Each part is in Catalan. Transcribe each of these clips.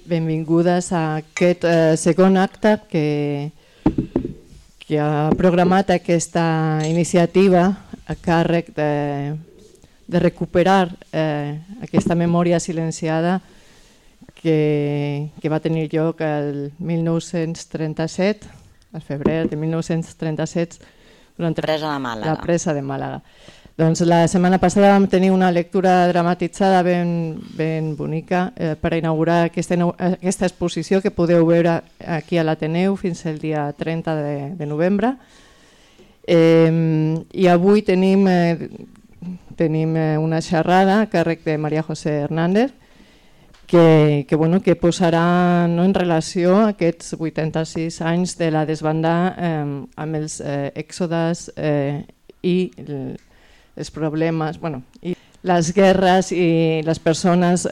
benvingudes a aquest segon acte que ha programat aquesta iniciativa a càrrec de recuperar aquesta memòria silenciada que va tenir lloc el 1937, al febrer de 1937, durant la presa de Màlaga. Doncs la setmana passada vam tenir una lectura dramatitzada ben bonica per inaugurar aquesta exposició que podeu veure aquí a l'Ateneu fins al dia 30 de novembre. I avui tenim una xerrada a càrrec de María José Hernández que posarà en relació a aquests 86 anys de la desbandada amb els èxodes i els problemes, i les guerres i les persones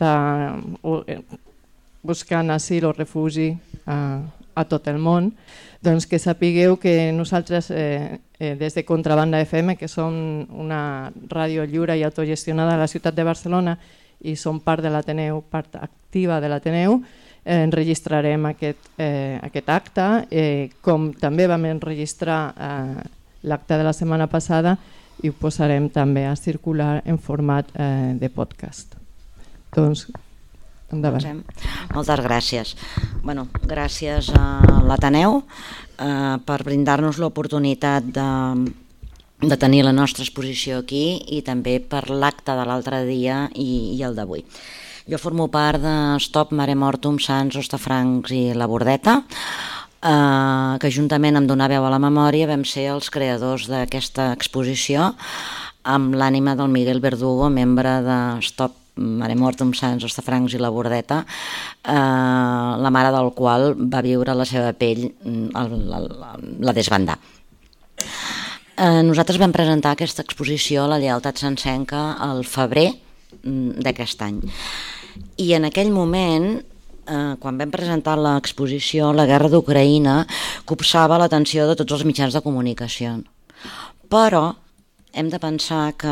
buscant asil o refugi a tot el món. Doncs que sapigueu que nosaltres des de Contrabanda FM, que som una ràdio lliure i autogestionada a la ciutat de Barcelona i som part de l'Ateneu, part activa de l'Ateneu, enregistrarem aquest acte, com també vam enregistrar l'acte de la setmana passada i ho posarem també a circular en format de podcast. Doncs, endavant. Moltes gràcies. Gràcies a l'Ateneu per brindar-nos l'oportunitat de tenir la nostra exposició aquí i també per l'acte de l'altre dia i el d'avui. Jo formo part de Stop Mare Mortum Sants, Hostafrancs i La Bordeta, que juntament amb Donar veu a la memòria vam ser els creadors d'aquesta exposició amb l'ànima del Miguel Verdugo, membre de Stop Mare Mortum Sants, Hostafrancs i La Bordeta, la mare del qual va viure a la seva pell la desbandada. Nosaltres vam presentar aquesta exposició a la Lleialtat Sancenca al febrer d'aquest any i en aquell moment, quan vam presentar l'exposició, la guerra d'Ucraïna copsava l'atenció de tots els mitjans de comunicació. Però hem de pensar que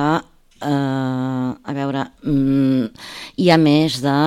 hi ha més de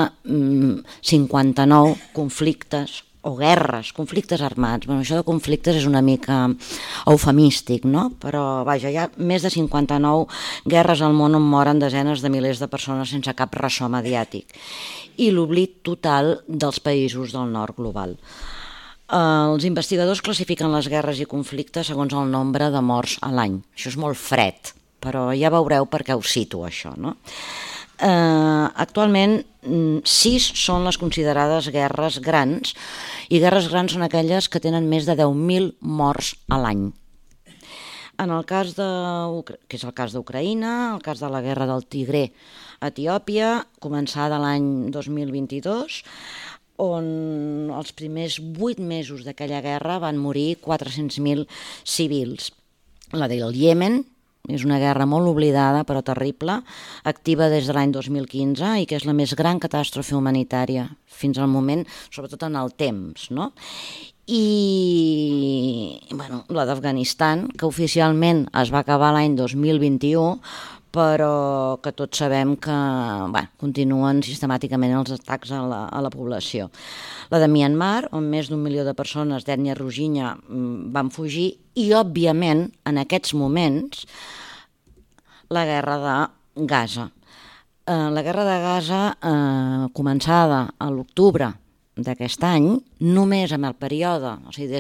59 conflictes o guerres, conflictes armats. Això de conflictes és una mica eufemístic, no? Però vaja, hi ha més de 59 guerres al món on moren desenes de milers de persones sense cap ressò mediàtic i l'oblit total dels països del nord global. Els investigadors classifiquen les guerres i conflictes segons el nombre de morts a l'any. Això és molt fred, però ja veureu per què ho cito, això, no? Actualment 6 són les considerades guerres grans i guerres grans són aquelles que tenen més de 10.000 morts a l'any. En el cas que és el cas d'Ucraïna, el cas de la guerra del Tigré a Etiòpia, començada l'any 2022, on els primers 8 mesos d'aquella guerra van morir 400.000 civils. La del Iemen és una guerra molt oblidada però terrible, activa des de l'any 2015 i que és la més gran catàstrofe humanitària fins al moment, sobretot en el temps, no? I la d'Afganistan, que oficialment es va acabar l'any 2021, però que tots sabem que continuen sistemàticament els atacs a la població. La de Myanmar, on més d'1 milió de persones d'ètnia rohingya van fugir, i òbviament en aquests moments la guerra de Gaza. La guerra de Gaza, començada a l'octubre d'aquest any, només en el període, o sigui,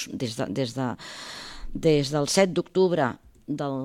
des del 7 d'octubre del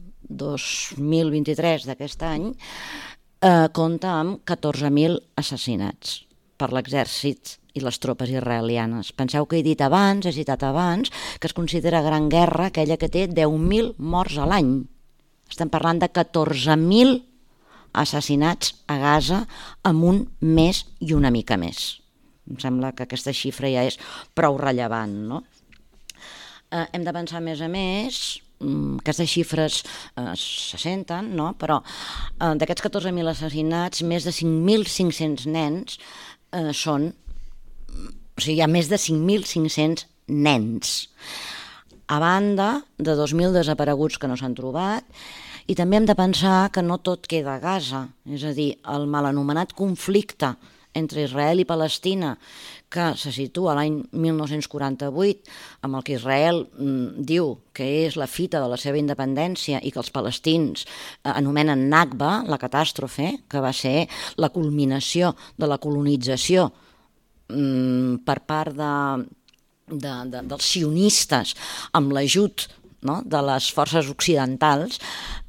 2023 d'aquest any, compta amb 14.000 assassinats per l'exèrcit i les tropes israelianes. Penseu que he citat abans, que es considera gran guerra aquella que té 10.000 morts a l'any. Estem parlant de 14.000 assassinats a Gaza en un mes i una mica més. Em sembla que aquesta xifra ja és prou rellevant, no? Hem de pensar, a més, aquestes xifres se senten, no? Però d'aquests 14.000 assassinats, més de 5.500 nens són... O sigui, hi ha més de 5.500 nens. A banda de 2.000 desapareguts que no s'han trobat, i també hem de pensar que no tot queda a Gaza, és a dir, el mal anomenat conflicte entre Israel i Palestina, que se situa a l'any 1948, amb el que Israel diu que és la fita de la seva independència i que els palestins anomenen Nakba, la catàstrofe, que va ser la culminació de la colonització per part dels sionistes amb l'ajut, no?, de les forces occidentals,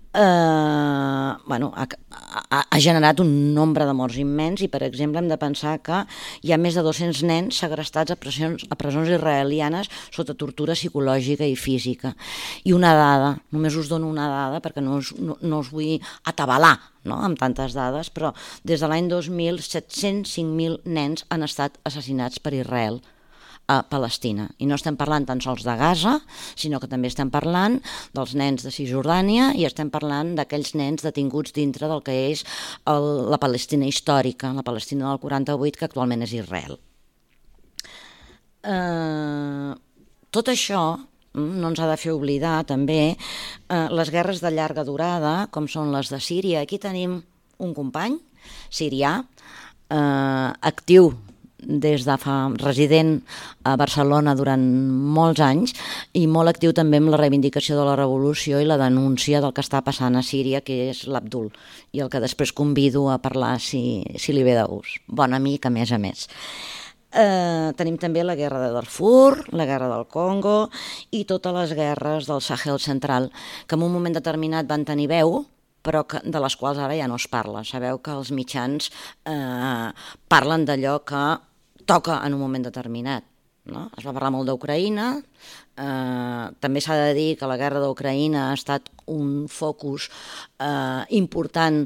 ha generat un nombre de morts immens i, per exemple, hem de pensar que hi ha més de 200 nens segrestats a presons israelianes sota tortura psicològica i física. I una dada, només us dono una dada perquè no us vull atabalar, no?, amb tantes dades, però des de l'any 2000 705.000 nens han estat assassinats per Israel a Palestina. I no estem parlant tan sols de Gaza, sinó que també estem parlant dels nens de Cisjordània i estem parlant d'aquells nens detinguts dintre del que és la Palestina històrica, la Palestina del 48, que actualment és Israel. Tot això no ens ha de fer oblidar també les guerres de llarga durada, com són les de Síria. Aquí tenim un company sirià actiu resident a Barcelona durant molts anys i molt actiu també amb la reivindicació de la revolució i la denúncia del que està passant a Síria, que és l'Abdul, i el que després convido a parlar si li ve de gust. Bon amic, a més a més. Tenim també la guerra de Darfur, la guerra del Congo i totes les guerres del Sahel central, que en un moment determinat van tenir veu, però de les quals ara ja no es parla. Sabeu que els mitjans parlen d'allò que toca en un moment determinat, no? Es va parlar molt d'Ucraïna, també s'ha de dir que la guerra d'Ucraïna ha estat un focus important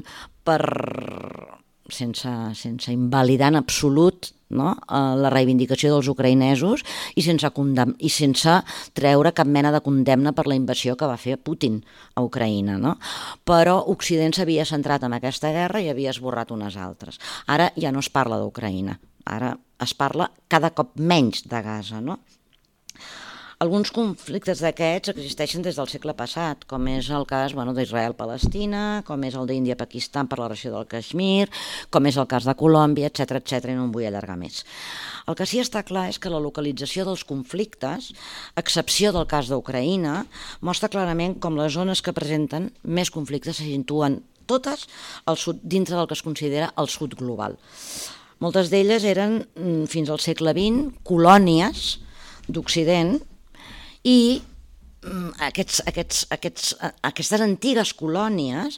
sense invalidar en absolut, no?, la reivindicació dels ucraïnesos i sense treure cap mena de condemna per la invasió que va fer Putin a Ucraïna, no? Però Occident s'havia centrat en aquesta guerra i havia esborrat unes altres. Ara ja no es parla d'Ucraïna, ara es parla cada cop menys de Gaza, no? Alguns conflictes d'aquests existeixen des del segle passat, com és el cas d'Israel-Palestina, com és el d'Índia-Pakistan per la regió del Caixmir, com és el cas de Colòmbia, etc, i no em vull allargar més. El que sí està clar és que la localització dels conflictes, a excepció del cas d'Ucraïna, mostra clarament com les zones que presenten més conflictes se situen totes al sud, dintre del que es considera el sud global. Moltes d'elles eren, fins al segle XX, colònies d'Occident, i aquestes antigues colònies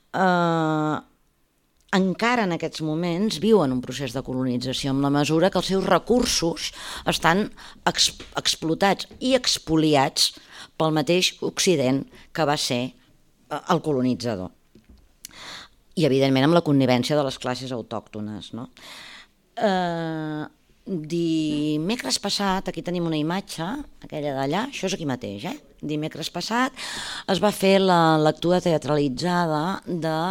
encara en aquests moments viuen un procés de colonització en la mesura que els seus recursos estan explotats i expoliats pel mateix Occident que va ser el colonitzador. I evidentment amb la connivència de les classes autòctones, no? Dimecres passat, aquí tenim una imatge, aquella d'allà, això és aquí mateix, dimecres passat es va fer la lectura teatralitzada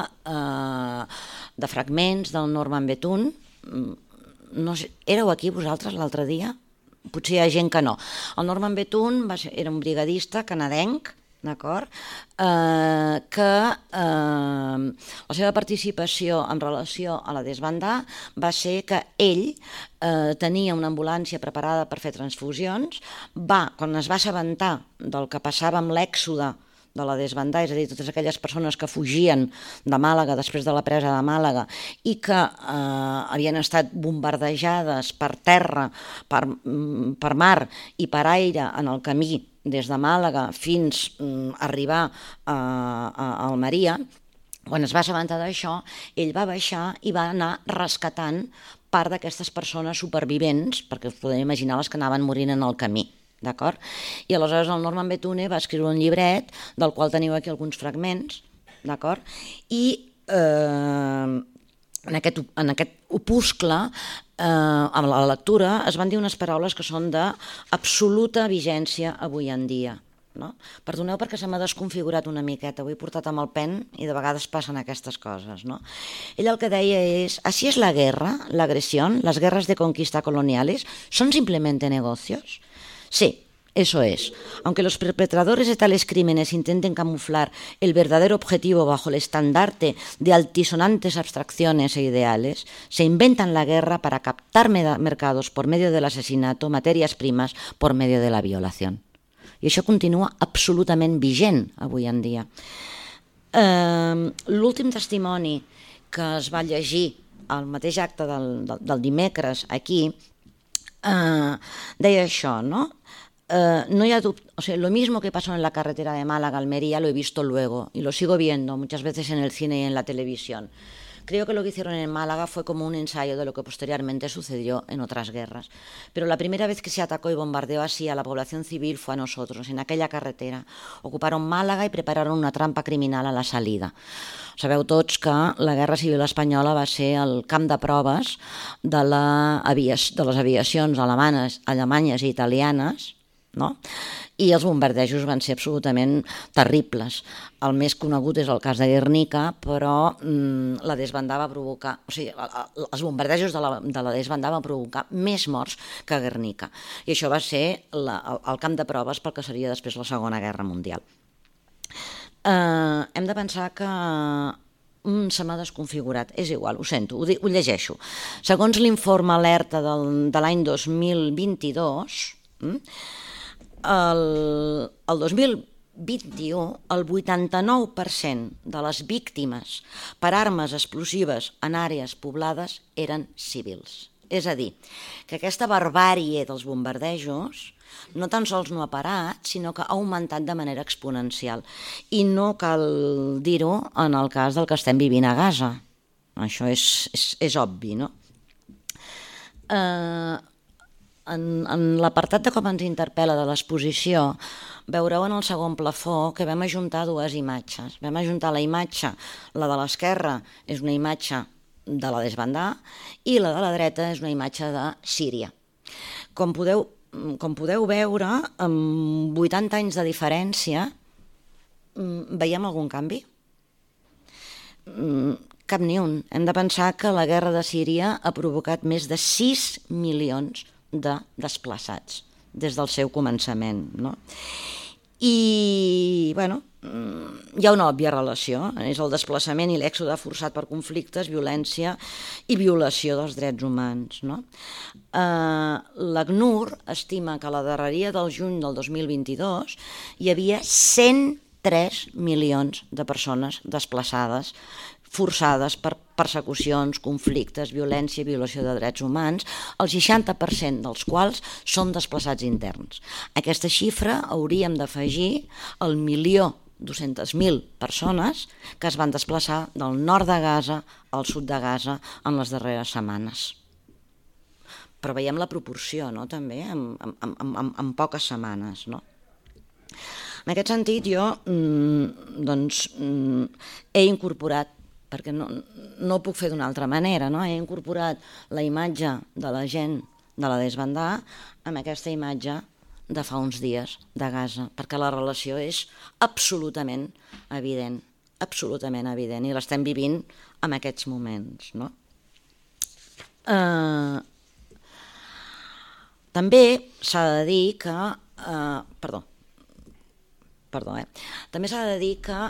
de fragments del Norman Bethune. No sé, éreu aquí vosaltres l'altre dia? Potser hi ha gent que no. El Norman Bethune era un brigadista canadenc, d'acord, que la seva participació en relació a la desbandada va ser que ell tenia una ambulància preparada per fer transfusions, quan es va assabentar del que passava amb l'èxode de la desbandada, és a dir, totes aquelles persones que fugien de Màlaga després de la presa de Màlaga i que havien estat bombardejades per terra, per mar i per aire en el camí des de Màlaga fins a arribar a Almeria. Quan es va assabentar d'això, ell va baixar i va anar rescatant part d'aquestes persones supervivents, perquè us podeu imaginar les que anaven morint en el camí. D'acord? I aleshores el Norman Bethune va escriure un llibret del qual teniu aquí alguns fragments, d'acord? I en aquest opuscle, amb la lectura, es van dir unes paraules que són d'absoluta vigència avui en dia. No? Perdoneu perquè se m'ha desconfigurat una miqueta, ho he portat amb el pen i de vegades passen aquestes coses. No? Ell el que deia és, ¿así es la guerra, la agresión, las guerras de conquista coloniales? ¿Son simplemente negocios? Sí, Eso es, aunque los perpetradores de tales crímenes intenten camuflar el verdadero objetivo bajo el estandarte de altisonantes abstracciones e ideales, se inventan la guerra para captar mercados por medio del asesinato, materias primas por medio de la violació. I això continua absolutament vigent avui en dia. L'últim testimoni que es va llegir al mateix acte del dimecres aquí deia això, no? No hay duda, o sea, lo mismo que pasó en la carretera de Málaga a Almería lo he visto luego y lo sigo viendo muchas veces en el cine y en la televisión. Creo que lo que hicieron en Málaga fue como un ensayo de lo que posteriormente sucedió en otras guerras. Pero la primera vez que se atacó y bombardeó así a la población civil fue a nosotros, en aquella carretera. Ocuparon Málaga y prepararon una trampa criminal a la salida. Sabeu tots que la Guerra Civil Espanyola va ser el camp de proves de les aviacions alemanyes i italianes, no? I els bombardejos van ser absolutament terribles. El més conegut és el cas de Guernica, però la desbandada va provocar, o sigui, els bombardejos de la desbandada van provocar més morts que Guernica. I això va ser el camp de proves pel que seria després la Segona Guerra Mundial. Hem de pensar que se m'ha desconfigurat, és igual, ho sento, ho llegeixo. Segons l'informe alerta de l'any 2022, el 2021 el 89% de les víctimes per armes explosives en àrees poblades eren civils. És a dir, que aquesta barbàrie dels bombardejos no tan sols no ha parat, sinó que ha augmentat de manera exponencial. I no cal dir-ho en el cas del que estem vivint a Gaza. Això és obvi, no? En l'apartat de com ens interpel·la de l'exposició, veureu en el segon plafó que vam ajuntar dues imatges. Vam ajuntar la imatge, la de l'esquerra és una imatge de la desbandada i la de la dreta és una imatge de Síria. Com podeu veure, amb 80 anys de diferència, veiem algun canvi? Cap ni un. Hem de pensar que la guerra de Síria ha provocat més de 6 milions de desplaçats des del seu començament, no? I, bueno, hi ha una òbvia relació, és el desplaçament i l'èxode forçat per conflictes, violència i violació dels drets humans, no? L'ACNUR estima que a la darreria del juny del 2022 hi havia 103 milions de persones desplaçades, forçades per persecucions, conflictes, violència i violació de drets humans, el 60% dels quals són desplaçats interns. Aquesta xifra hauríem d'afegir el 1.200.000 persones que es van desplaçar del nord de Gaza al sud de Gaza en les darreres setmanes. Però veiem la proporció, no?, també, en poques setmanes, no? En aquest sentit, jo he incorporat, perquè no ho puc fer d'una altra manera, no? He incorporat la imatge de la gent de la desbandada amb aquesta imatge de fa uns dies de Gaza, perquè la relació és absolutament evident, i l'estem vivint en aquests moments, no? També s'ha de dir que... També s'ha de dir que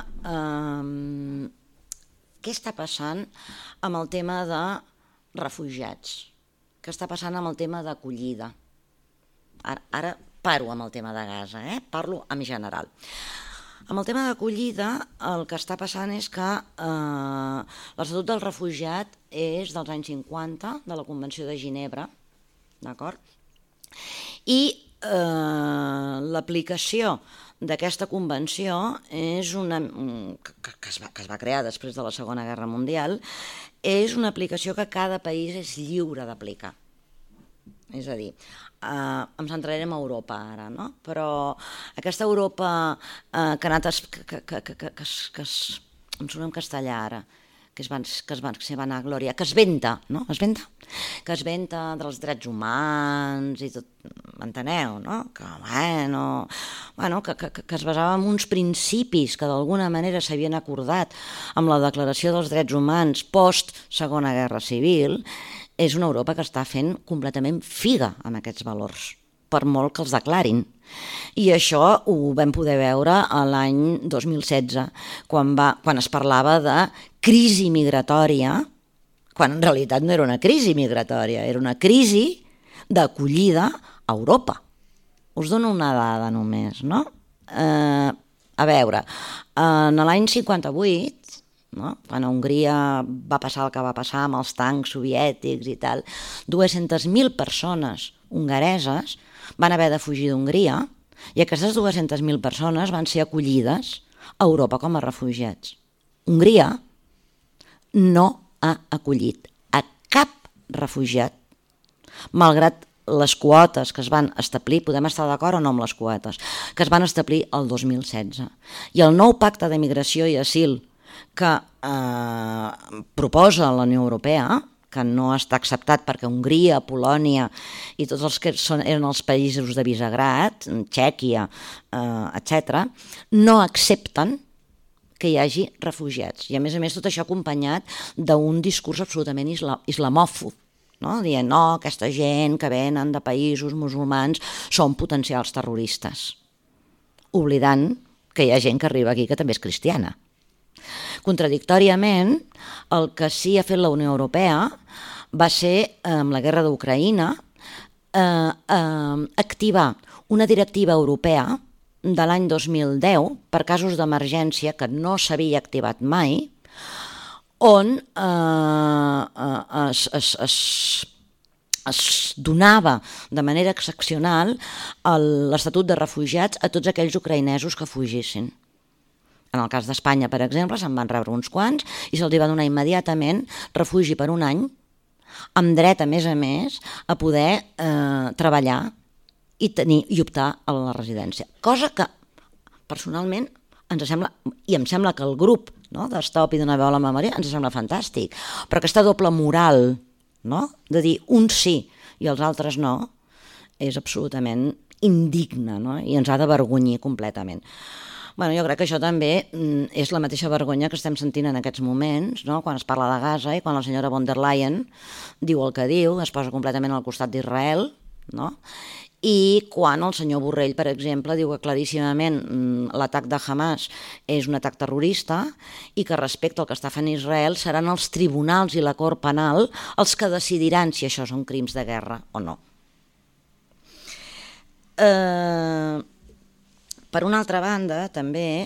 què està passant amb el tema de refugiats? Què està passant amb el tema d'acollida? Ara paro amb el tema de Gaza, parlo en general. Amb el tema d'acollida el que està passant és que l'Estatut del Refugiat és dels anys 50, de la Convenció de Ginebra, d'acord? I l'aplicació d'aquesta convenció és una que es va crear després de la Segona Guerra Mundial, és una aplicació que cada país és lliure d'aplicar. És a dir, em centrarem a Europa ara, no? Però aquesta Europa que ha anat... em surt en castellà ara, que es vanaglòria, que es venta, no? Es venta? Que es venta dels drets humans i tot, m'enteneu, no? Que es basava en uns principis que d'alguna manera s'havien acordat amb la Declaració dels Drets Humans post Segona Guerra Civil, és una Europa que està fent completament figa amb aquests valors, per molt que els declarin. I això ho vam poder veure l'any 2016, quan es parlava de crisi migratòria, quan en realitat no era una crisi migratòria, era una crisi d'acollida a Europa. Us dono una dada només, no? A veure, en l'any 58, no? Quan a Hongria va passar el que va passar amb els tancs soviètics i tal, 200.000 persones hongareses van haver de fugir d'Hongria i aquestes 200.000 persones van ser acollides a Europa com a refugiats. Hongria no ha acollit a cap refugiat, malgrat les quotes que es van establir, podem estar d'acord o no amb les quotes, que es van establir el 2016. I el nou pacte de migració i asil que proposa la Unió Europea, que no està acceptat perquè Hongria, Polònia i tots els que eren els països de Visegrad, Txèquia, etc., no accepten que hi hagi refugiats. I a més tot això acompanyat d'un discurs absolutament islamòfob, no? Dient, no, aquesta gent que venen de països musulmans són potencials terroristes, oblidant que hi ha gent que arriba aquí que també és cristiana. Contradictòriament, el que sí ha fet la Unió Europea va ser, amb la guerra d'Ucraïna, activar una directiva europea de l'any 2010 per casos d'emergència que no s'havia activat mai, on es donava de manera excepcional l'estatut de refugiats a tots aquells ucraïnesos que fugissin. En el cas d'Espanya, per exemple, se'n van rebre uns quants i se'ls va donar immediatament refugi per un any, amb dret, a més, a poder treballar i optar a la residència. Cosa que, personalment, ens sembla, i em sembla que el grup, no, d'Stop i d'Una veu a la memòria ens sembla fantàstic, però aquesta doble moral, no, de dir uns sí i els altres no, és absolutament indigna, no, i ens ha d'avergonyir completament. Bueno, jo crec que això també és la mateixa vergonya que estem sentint en aquests moments, no? Quan es parla de Gaza i quan la senyora von der Leyen diu el que diu, es posa completament al costat d'Israel, no? I quan el senyor Borrell, per exemple, diu que claríssimament l'atac de Hamas és un atac terrorista i que respecte al que està fent Israel seran els tribunals i la Cort Penal els que decidiran si això són crims de guerra o no. Per una altra banda, també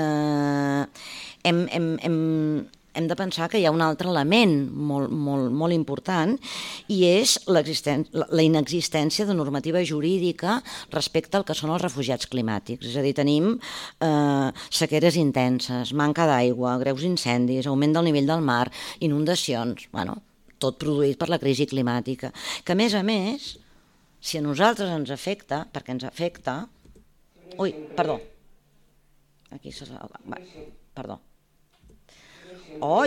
hem de pensar que hi ha un altre element molt important i és la inexistència de normativa jurídica respecte al que són els refugiats climàtics. És a dir, tenim sequeres intenses, manca d'aigua, greus incendis, augment del nivell del mar, inundacions, bueno, tot produït per la crisi climàtica, que a més, si a nosaltres ens afecta, perquè ens afecta... Ui, perdó. Aquí perdó. Oi!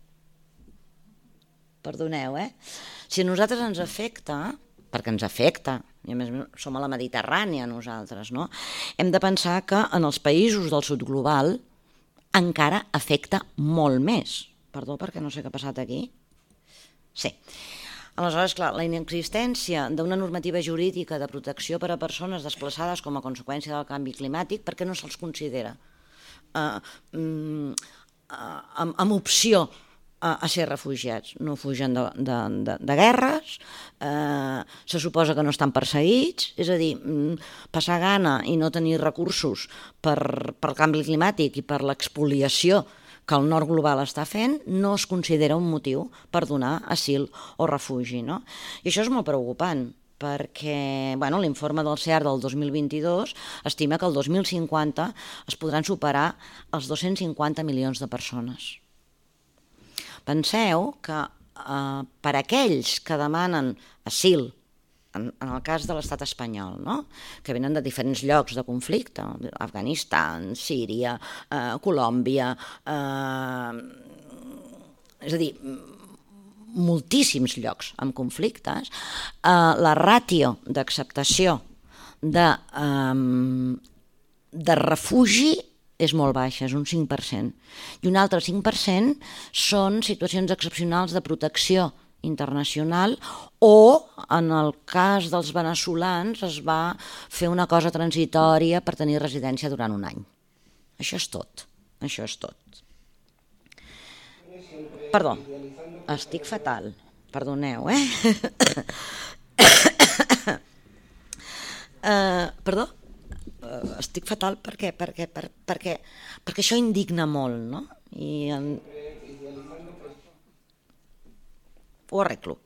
Perdoneu, Si a nosaltres ens afecta, perquè ens afecta, i a més som a la Mediterrània nosaltres, no? Hem de pensar que en els països del sud global encara afecta molt més. Perdó, perquè no sé què ha passat aquí. Sí. Aleshores, clar, la inexistència d'una normativa jurídica de protecció per a persones desplaçades com a conseqüència del canvi climàtic, per què no se'ls considera amb opció a ser refugiats? No fugen de guerres, se suposa que no estan perseguits, és a dir, passar gana i no tenir recursos pel canvi climàtic i per l'expoliació que el nord global està fent, no es considera un motiu per donar asil o refugi, no? I això és molt preocupant, perquè l'informe del CEAR del 2022 estima que el 2050 es podran superar els 250 milions de persones. Penseu que per aquells que demanen asil, en el cas de l'estat espanyol, no? Que venen de diferents llocs de conflicte, Afganistan, Síria, Colòmbia, és a dir, moltíssims llocs amb conflictes, la ràtio d'acceptació de refugi és molt baixa, és un 5%. I un altre 5% són situacions excepcionals de protecció internacional, o en el cas dels veneçolans es va fer una cosa transitòria per tenir residència durant un any. Això és tot. Perdó, estic fatal, perdoneu, perdó, estic fatal perquè això indigna molt, no? I ho arreglo.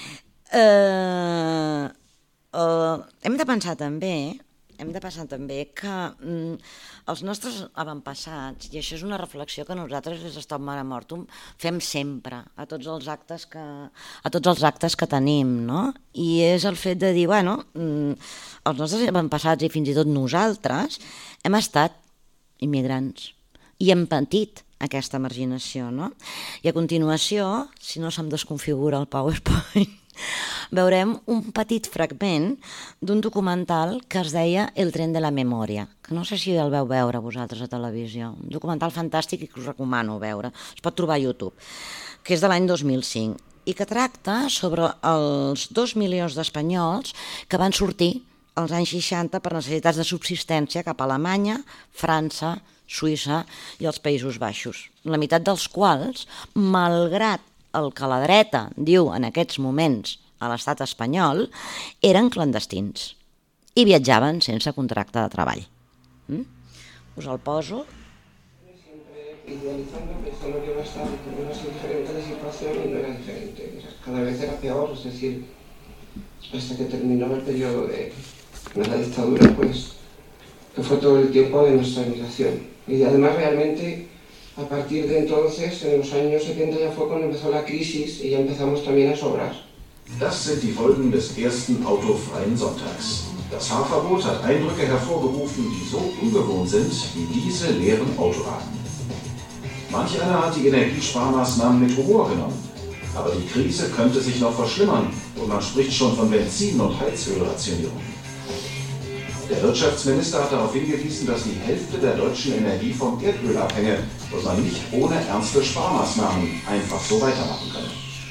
Hem de pensar també que els nostres avantpassats, i això és una reflexió que nosaltres des de Stop Mare Mortum fem sempre a tots els actes que tenim, no? I és el fet de dir, bueno, els nostres avantpassats i fins i tot nosaltres hem estat immigrants i hem patit aquesta marginació, no? I a continuació, si no se'm desconfigura el PowerPoint, veurem un petit fragment d'un documental que es deia El tren de la memòria, que no sé si el veu veure vosaltres a televisió, un documental fantàstic i que us recomano veure, es pot trobar a YouTube, que és de l'any 2005 i que tracta sobre els 2 milions d'espanyols que van sortir als anys 60 per necessitats de subsistència cap a Alemanya, França, Suïssa i els Països Baixos, la meitat dels quals, malgrat el que la dreta diu en aquests moments a l'estat espanyol, eren clandestins i viatjaven sense contracte de treball. Us el poso. Idealizando, pensando que iba a ser diferente la situación y no era diferente. Cada vez era peor, es decir, hasta que terminó el periodo de la dictadura, pues, que fue todo el tiempo de nuestra emigración. Y además realmente, a partir de entonces, en los años 70 ya fue cuando empezó la crisis y ya empezamos también a sobrar. Das sind die Folgen des ersten autofreien Sonntags. Das Fahrverbot hat Eindrücke hervorgerufen, die so ungewohnt sind wie diese leeren Autobahnen. Manch einer hat die Energiesparmaßnahmen mit Humor genommen. Aber die Krise könnte sich noch verschlimmern und man spricht schon von Benzin- und Heizölrationierung. Der Wirtschaftsminister hat darauf hingewiesen, dass die Hälfte der deutschen Energie vom Erdöl abhänge und man nicht ohne ernste Sparmaßnahmen einfach so weitermachen könne.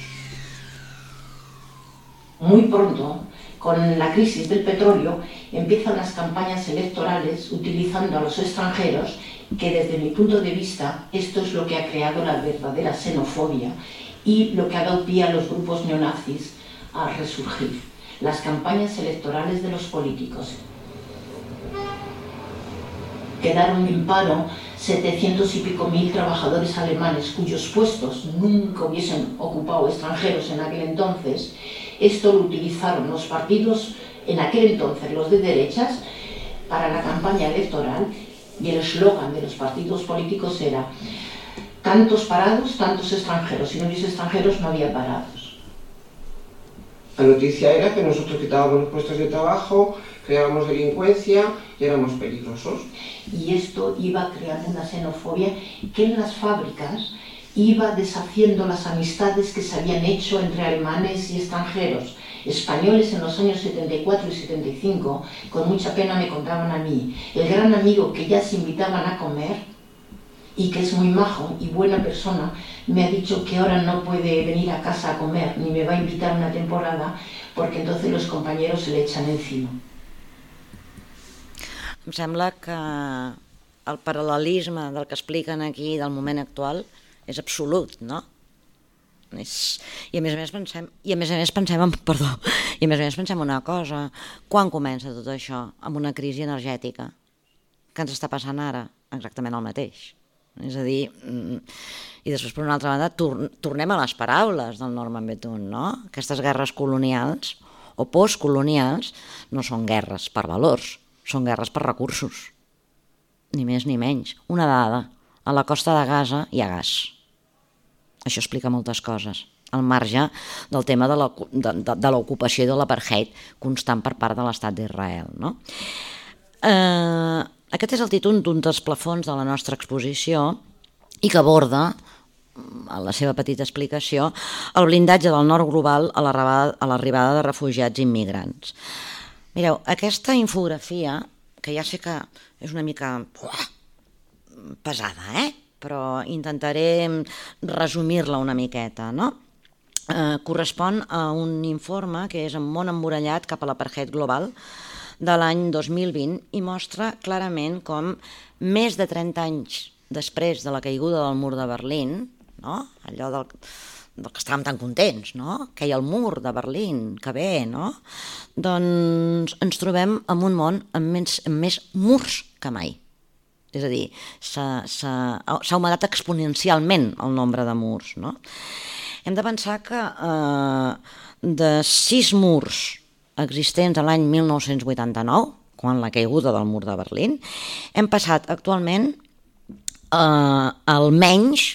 Muy pronto, con la crisis del petróleo, empiezan las campañas electorales utilizando a los extranjeros, que desde mi punto de vista esto es lo que ha creado la verdadera xenofobia y lo que ha dado pie a los grupos neonazis a resurgir. Las campañas electorales de los políticos. Quedaron en paro 700 y pico mil trabajadores alemanes cuyos puestos nunca hubiesen ocupado extranjeros en aquel entonces. Esto lo utilizaron los partidos, en aquel entonces los de derechas, para la campaña electoral, y el eslogan de los partidos políticos era tantos parados, tantos extranjeros. Si no hubiese extranjeros no había parados. La noticia era que nosotros quitábamos los puestos de trabajo, creábamos delincuencia y éramos peligrosos. Y esto iba creando una xenofobia que en las fábricas iba deshaciendo las amistades que se habían hecho entre alemanes y extranjeros. Españoles en los años 74 y 75, con mucha pena me contaban a mí, el gran amigo que ya se invitaban a comer y que es muy majo y buena persona, me ha dicho que ahora no puede venir a casa a comer ni me va a invitar una temporada porque entonces los compañeros se le echan encima. Em sembla que el paral·lelisme del que expliquen aquí del moment actual és absolut, no? I a més a més pensem una cosa, quan comença tot això? Amb una crisi energètica. Què ens està passant ara? Exactament el mateix. És a dir, i després per una altra banda tornem a les paraules del Norman Bethune, no? Aquestes guerres colonials o postcolonials no són guerres per valors, són guerres per recursos. Ni més ni menys. Una dada, a la costa de Gaza hi ha gas. Això explica moltes coses, al marge del tema de l'ocupació i de l'apartheid constant per part de l'estat d'Israel, no? Aquest és el títol d'un dels plafons de la nostra exposició i que aborda, a la seva petita explicació, el blindatge del nord global a l'arribada de refugiats i immigrants. Mireu, aquesta infografia, que ja sé que és una mica pesada, però intentaré resumir-la una miqueta, no? correspon a un informe que és en món emmurallat cap a l'apartheid global de l'any 2020 i mostra clarament com més de 30 anys després de la caiguda del mur de Berlín, no? Allò del que estàvem tan contents, no? Que hi ha el mur de Berlín, que bé, no? Doncs ens trobem en un món amb més murs que mai. És a dir, s'ha augmentat exponencialment el nombre de murs, no? Hem de pensar que de 6 murs existents a l'any 1989, quan la caiguda del mur de Berlín, hem passat actualment almenys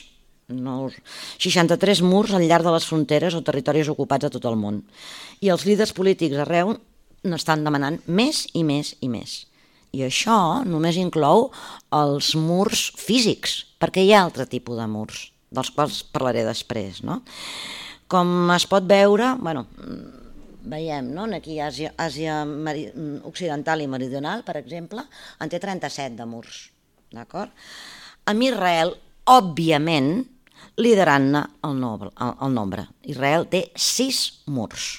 63 murs al llarg de les fronteres o territoris ocupats a tot el món. I els líders polítics arreu n'estan demanant més i més i més. I això només inclou els murs físics, perquè hi ha altre tipus de murs, dels quals parlaré després, no? Com es pot veure, veiem, no? Aquí Àsia Occidental i Meridional, per exemple, en té 37 de murs, d'acord? Amb Israel, òbviament, liderant-ne el nombre. Israel té 6 murs.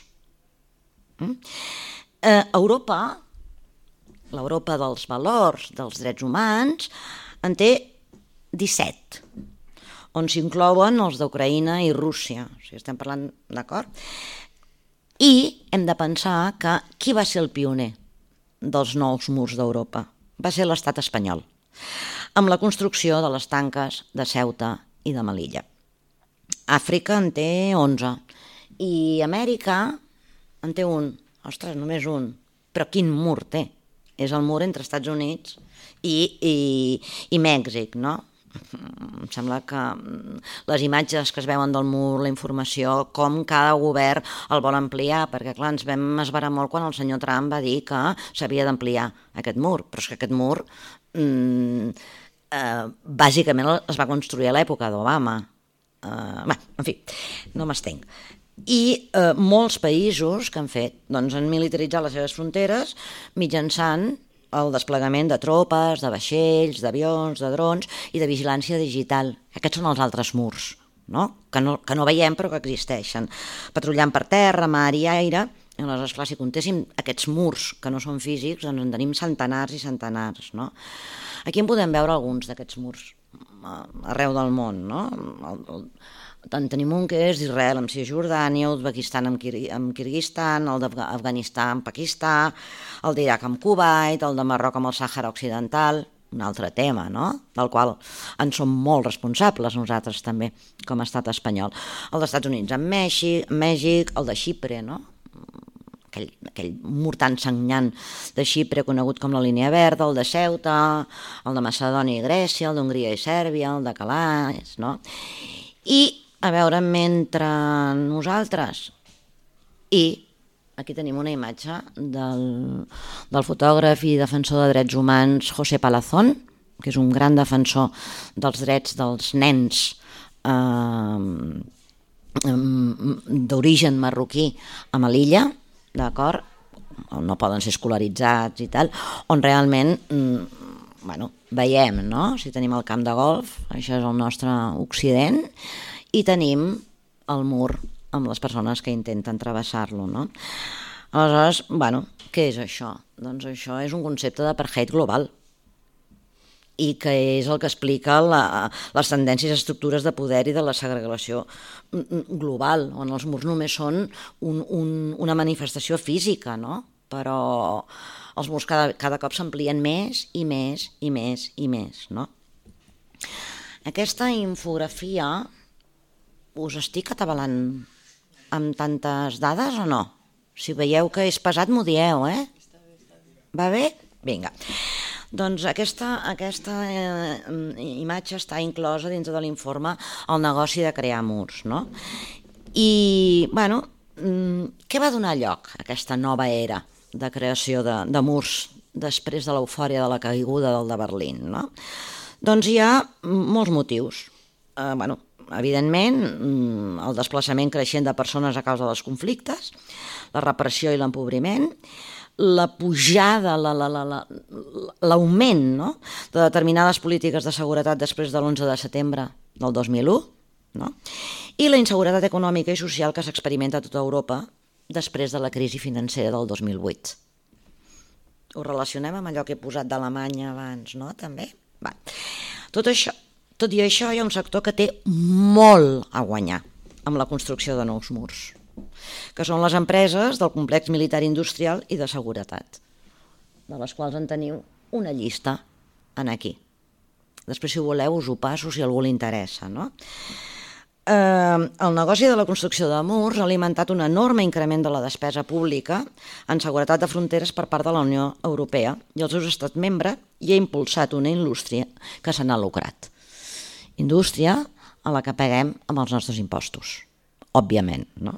Europa, l'Europa dels valors, dels drets humans, en té 17, on s'inclouen els d'Ucraïna i Rússia, o sigui, estem parlant, d'acord? I hem de pensar que qui va ser el pioner dels nous murs d'Europa? Va ser l'estat espanyol, amb la construcció de les tanques de Ceuta i de Melilla. Àfrica en té 11 i Amèrica en té un. Ostres, només un. Però quin mur té? És el mur entre Estats Units i Mèxic, no? Em sembla que les imatges que es veuen del mur, la informació, com cada govern el vol ampliar, perquè clar, ens vam esverar molt quan el senyor Trump va dir que s'havia d'ampliar aquest mur, però és que aquest mur bàsicament es va construir a l'època d'Obama. En fi, no m'estenc. I molts països que han fet, doncs han militaritzat les seves fronteres mitjançant el desplegament de tropes, de vaixells, d'avions, de drons i de vigilància digital. Aquests són els altres murs, no? Que no veiem però que existeixen. Patrullant per terra, mar i aire, i aleshores, clar, si comptéssim aquests murs que no són físics, doncs en tenim centenars i centenars, no? Aquí en podem veure alguns d'aquests murs arreu del món, no? En tenim un que és d'Israel amb Cisjordània, Uzbekistan amb Kirguistan, el d'Afganistan amb Pakistan, el d'Iraq amb Kuwait, el de Marroc amb el Sàhara Occidental, un altre tema, no? Del qual en som molt responsables nosaltres també, com a estat espanyol. El dels Estats Units amb Mèxic, el de Xipre, no? Aquell mur tan sagnant de Xipre conegut com la línia verda, el de Ceuta, el de Macedònia i Grècia, el d'Hongria i Sèrbia, el de Calais, no? I, a veure, mentre nosaltres, i aquí tenim una imatge del fotògraf i defensor de drets humans José Palazón, que és un gran defensor dels drets dels nens d'origen marroquí a Melilla, d'acord? No poden ser escolaritzats i tal, on realment veiem, no? Si tenim el camp de golf, això és el nostre Occident, i tenim el mur amb les persones que intenten travessar-lo, no? Aleshores, què és això? Doncs això és un concepte d'apartheid global i que és el que explica les tendències i estructures de poder i de la segregació global, on els murs només són una manifestació física, no? Però els murs cada cop s'amplien més i més i més i més, no? Aquesta infografia us estic atabalant amb tantes dades o no? Si veieu que és pesat m'ho dieu, Va bé? Vinga. Doncs aquesta imatge està inclosa dins de l'informe El negoci de crear murs, no? I, què va donar lloc a aquesta nova era de creació de murs després de l'eufòria de la caiguda del de Berlín, no? Doncs hi ha molts motius. Evidentment, el desplaçament creixent de persones a causa dels conflictes, la repressió i l'empobriment, la pujada, l'augment, no? De determinades polítiques de seguretat després de l'11 de setembre del 2001, no? i la inseguretat econòmica i social que s'experimenta a tota Europa després de la crisi financera del 2008. Ho relacionem amb allò que he posat d'Alemanya abans, no? També? Va. Tot i això, hi ha un sector que té molt a guanyar amb la construcció de nous murs, que són les empreses del complex militar industrial i de seguretat, de les quals en teniu una llista aquí. Després, si voleu, us ho passo si a algú li interessa, no? El negoci de la construcció de murs ha alimentat un enorme increment de la despesa pública en seguretat de fronteres per part de la Unió Europea i els seus estats membres i ha impulsat una indústria que se n'ha lucrat. Indústria a la que paguem amb els nostres impostos, òbviament, no?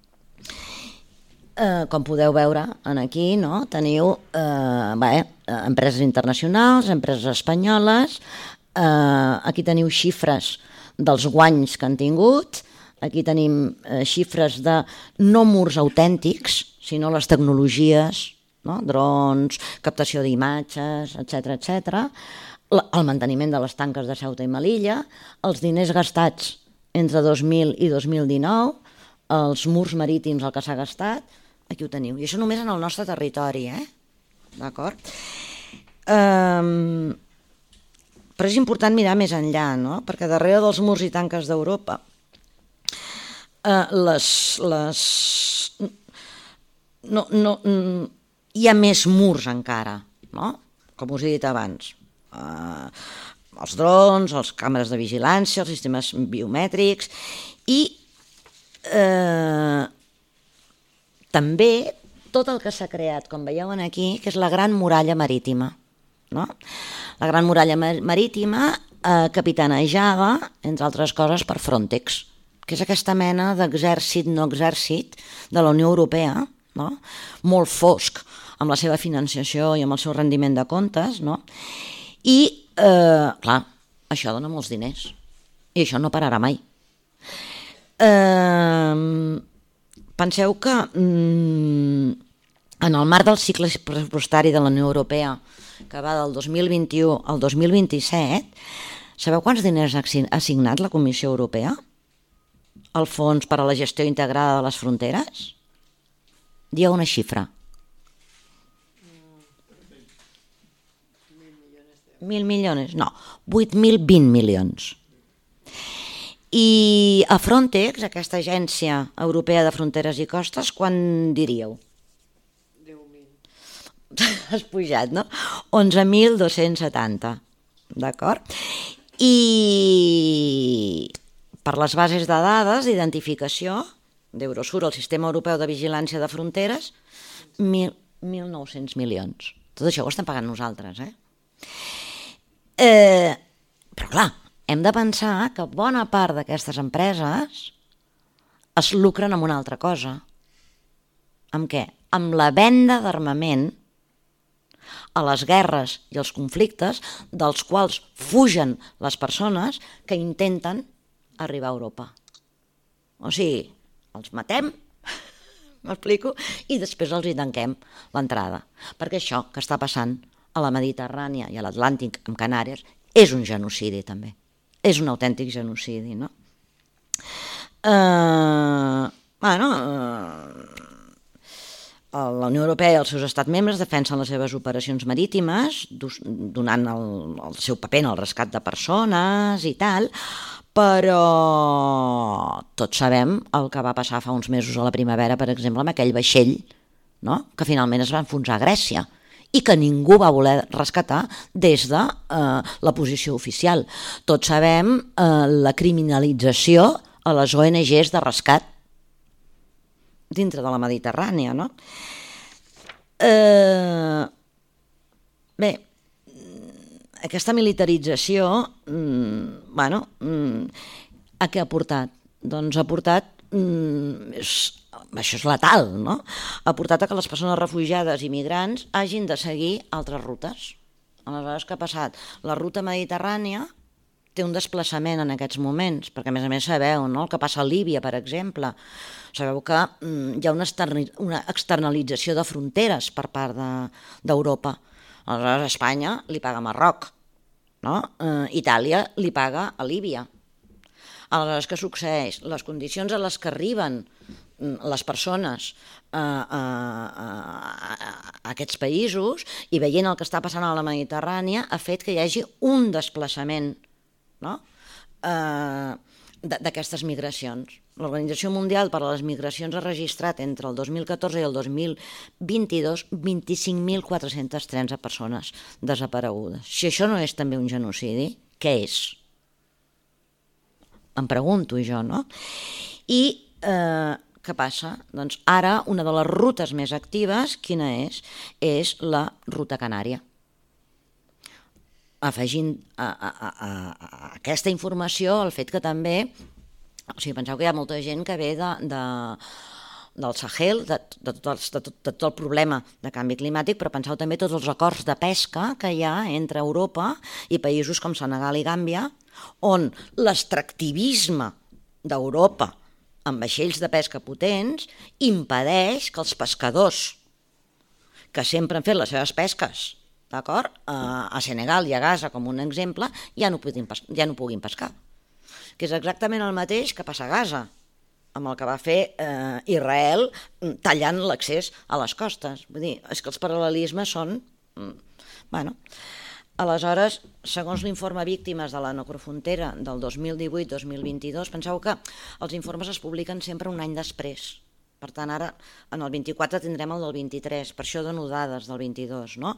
Com podeu veure aquí, no? Teniu empreses internacionals, empreses espanyoles, aquí teniu xifres dels guanys que han tingut, aquí tenim xifres de no murs autèntics, sinó les tecnologies, no? Drons, captació d'imatges, etc. El manteniment de les tanques de Ceuta i Melilla, els diners gastats entre 2000 i 2019, els murs marítims el que s'ha gastat, aquí ho teniu. I això només en el nostre territori, d'acord? Però és important mirar més enllà, no? Perquè darrere dels murs i tanques d'Europa hi ha més murs encara, no? Com us he dit abans. Els drons, les càmeres de vigilància, els sistemes biomètrics i també tot el que s'ha creat, com veieu aquí, que és la Gran Muralla Marítima, no? La Gran Muralla Marítima capitanejada, entre altres coses, per Frontex, que és aquesta mena d'exèrcit no exèrcit de la Unió Europea, no? Molt fosc amb la seva financiació i amb el seu rendiment de comptes, no? I, clar, això dona molts diners i això no pararà mai. Penseu que en el marc del cicle pressupostari de la Unió Europea, que va del 2021 al 2027, sabeu quants diners ha assignat la Comissió Europea al Fons per a la Gestió Integrada de les Fronteres? Dieu una xifra. 1.000 milions? No, 8.020 milions. I a Frontex, aquesta agència europea de fronteres i costes, quan diríeu? 10.000. Has pujat, no? 11.270, d'acord? I per les bases de dades d'identificació d'Eurosur, el Sistema Europeu de Vigilància de Fronteres, 1.900 milions. Tot això ho estem pagant nosaltres, Però clar, hem de pensar que bona part d'aquestes empreses es lucren amb una altra cosa. Amb què? Amb la venda d'armament a les guerres i els conflictes dels quals fugen les persones que intenten arribar a Europa. O sigui, els matem, m'explico, i després els hi tanquem l'entrada. Perquè això que està passant a la Mediterrània i a l'Atlàntic amb Canàries és un genocidi també. És un autèntic genocidi, no? La Unió Europea i els seus estats membres defensen les seves operacions marítimes, donant el seu paper en el rescat de persones i tal, però tots sabem el que va passar fa uns mesos a la primavera, per exemple, amb aquell vaixell, no? Que finalment es va enfonsar a Grècia i que ningú va voler rescatar des de la posició oficial. Tots sabem la criminalització a les ONGs de rescat dintre de la Mediterrània, no? Bé, aquesta militarització, a què ha portat? Doncs ha portat, això és letal, no? Ha portat a que les persones refugiades i migrants hagin de seguir altres rutes. Aleshores, què ha passat? La ruta mediterrània té un desplaçament en aquests moments, perquè a més sabeu, no? El que passa a Líbia, per exemple. Sabeu que hi ha una externalització de fronteres per part d'Europa. Aleshores, Espanya li paga a Marroc, no? Itàlia li paga a Líbia. Aleshores, què succeeix? Les condicions a les que arriben les persones a aquests països i veient el que està passant a la Mediterrània ha fet que hi hagi un desplaçament, no? D'aquestes migracions. L'Organització Mundial per a les Migracions ha registrat entre el 2014 i el 2022 25.413 persones desaparegudes. Si això no és també un genocidi, què és? Em pregunto jo, no? I què passa? Doncs ara una de les rutes més actives, quina és? És la ruta canària. Afegint a aquesta informació el fet que també, o sigui, penseu que hi ha molta gent que ve del Sahel, de tot el problema de canvi climàtic, però penseu també tots els acords de pesca que hi ha entre Europa i països com Senegal i Gàmbia, on l'extractivisme d'Europa amb vaixells de pesca potents impedeix que els pescadors que sempre han fet les seves pesques, d'acord, a Senegal i a Gaza com un exemple, ja no puguin pescar. Que és exactament el mateix que passa a Gaza, amb el que va fer Israel tallant l'accés a les costes. Vull dir, és que els paral·lelismes són... Bueno, aleshores, segons l'informe Víctimes de la Necrofrontera del 2018-2022, penseu que els informes es publiquen sempre un any després. Per tant, ara, en el 24 tindrem el del 23, per això dono dades del 22, no?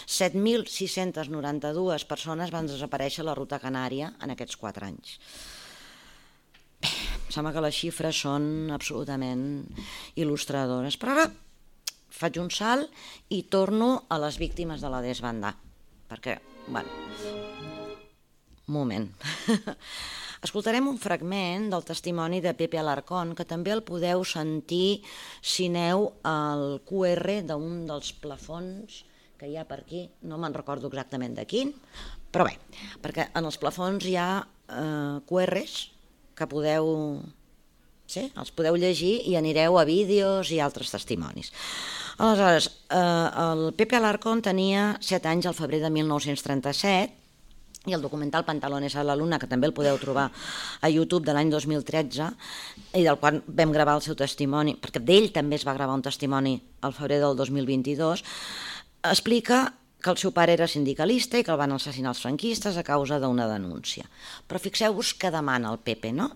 7.692 persones van desaparèixer a la ruta canària en aquests 4 anys. Bé, em sembla que les xifres són absolutament il·lustradores, però ara faig un salt i torno a les víctimes de la desbandada, perquè, bueno, un moment... Escoltarem un fragment del testimoni de Pepe Alarcón, que també el podeu sentir si aneu al QR d'un dels plafons que hi ha per aquí, no me'n recordo exactament de quin, però bé, perquè en els plafons hi ha QRs que podeu, sí, els podeu llegir i anireu a vídeos i altres testimonis. Aleshores, el Pepe Alarcón tenia 7 anys al febrer de 1937, i el documental Pantalones a la Luna, que també el podeu trobar a YouTube de l'any 2013, i del qual vam gravar el seu testimoni, perquè d'ell també es va gravar un testimoni al febrer del 2022, explica que el seu pare era sindicalista i que el van assassinar els franquistes a causa d'una denúncia. Però fixeu-vos què demana el Pepe, no?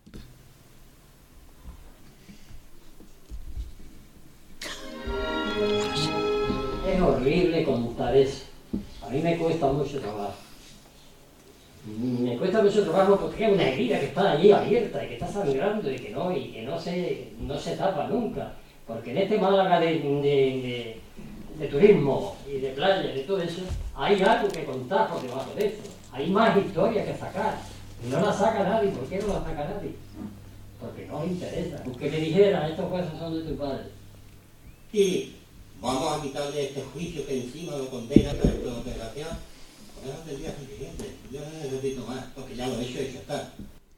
Es horrible contar eso. A mí me cuesta mucho trabajo. Me cuesta mucho trabajo porque es una herida que está allí abierta y que está sangrando y que no se tapa nunca. Porque en este Málaga de turismo y de playa y de todo eso, hay algo que contar por debajo de eso. Hay más historias que sacar. Y no la saca nadie. ¿Por qué no la saca nadie? Porque no le interesa. Aunque me dijeran, estos huesos son de tu padre. Y vamos a quitarle este juicio que encima lo condena a estos desgraciados. Del día siguiente. Yo no necesito más, porque ya lo he hecho está.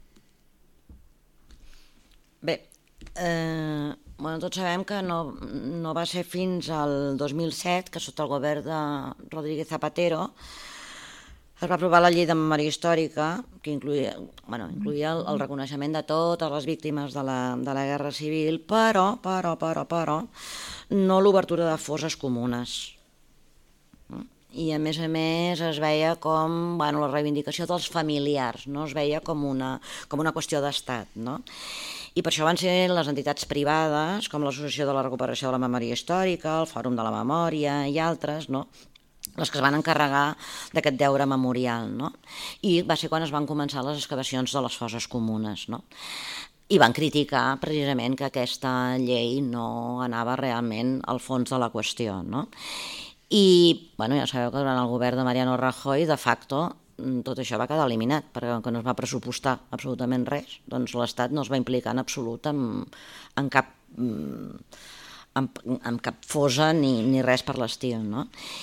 Bé, bueno, tots sabem que no va ser fins al 2007 que sota el govern de Rodríguez Zapatero es va aprovar la llei de memòria històrica que incluïa el reconeixement de totes les víctimes de la Guerra Civil, però no l'obertura de fosses comunes. I a més es veia com la reivindicació dels familiars, no? Es veia com una qüestió d'estat, no? I per això van ser les entitats privades, com l'Associació de la Recuperació de la Memòria Històrica, el Fòrum de la Memòria i altres, no? Les que es van encarregar d'aquest deure memorial, no? I va ser quan es van començar les excavacions de les fosses comunes, no? I van criticar precisament que aquesta llei no anava realment al fons de la qüestió, no? I, ja sabeu que durant el govern de Mariano Rajoy, de facto, tot això va quedar eliminat, perquè com que no es va pressupostar absolutament res, doncs l'Estat no es va implicar en absolut en cap fosa ni res per l'estil, no?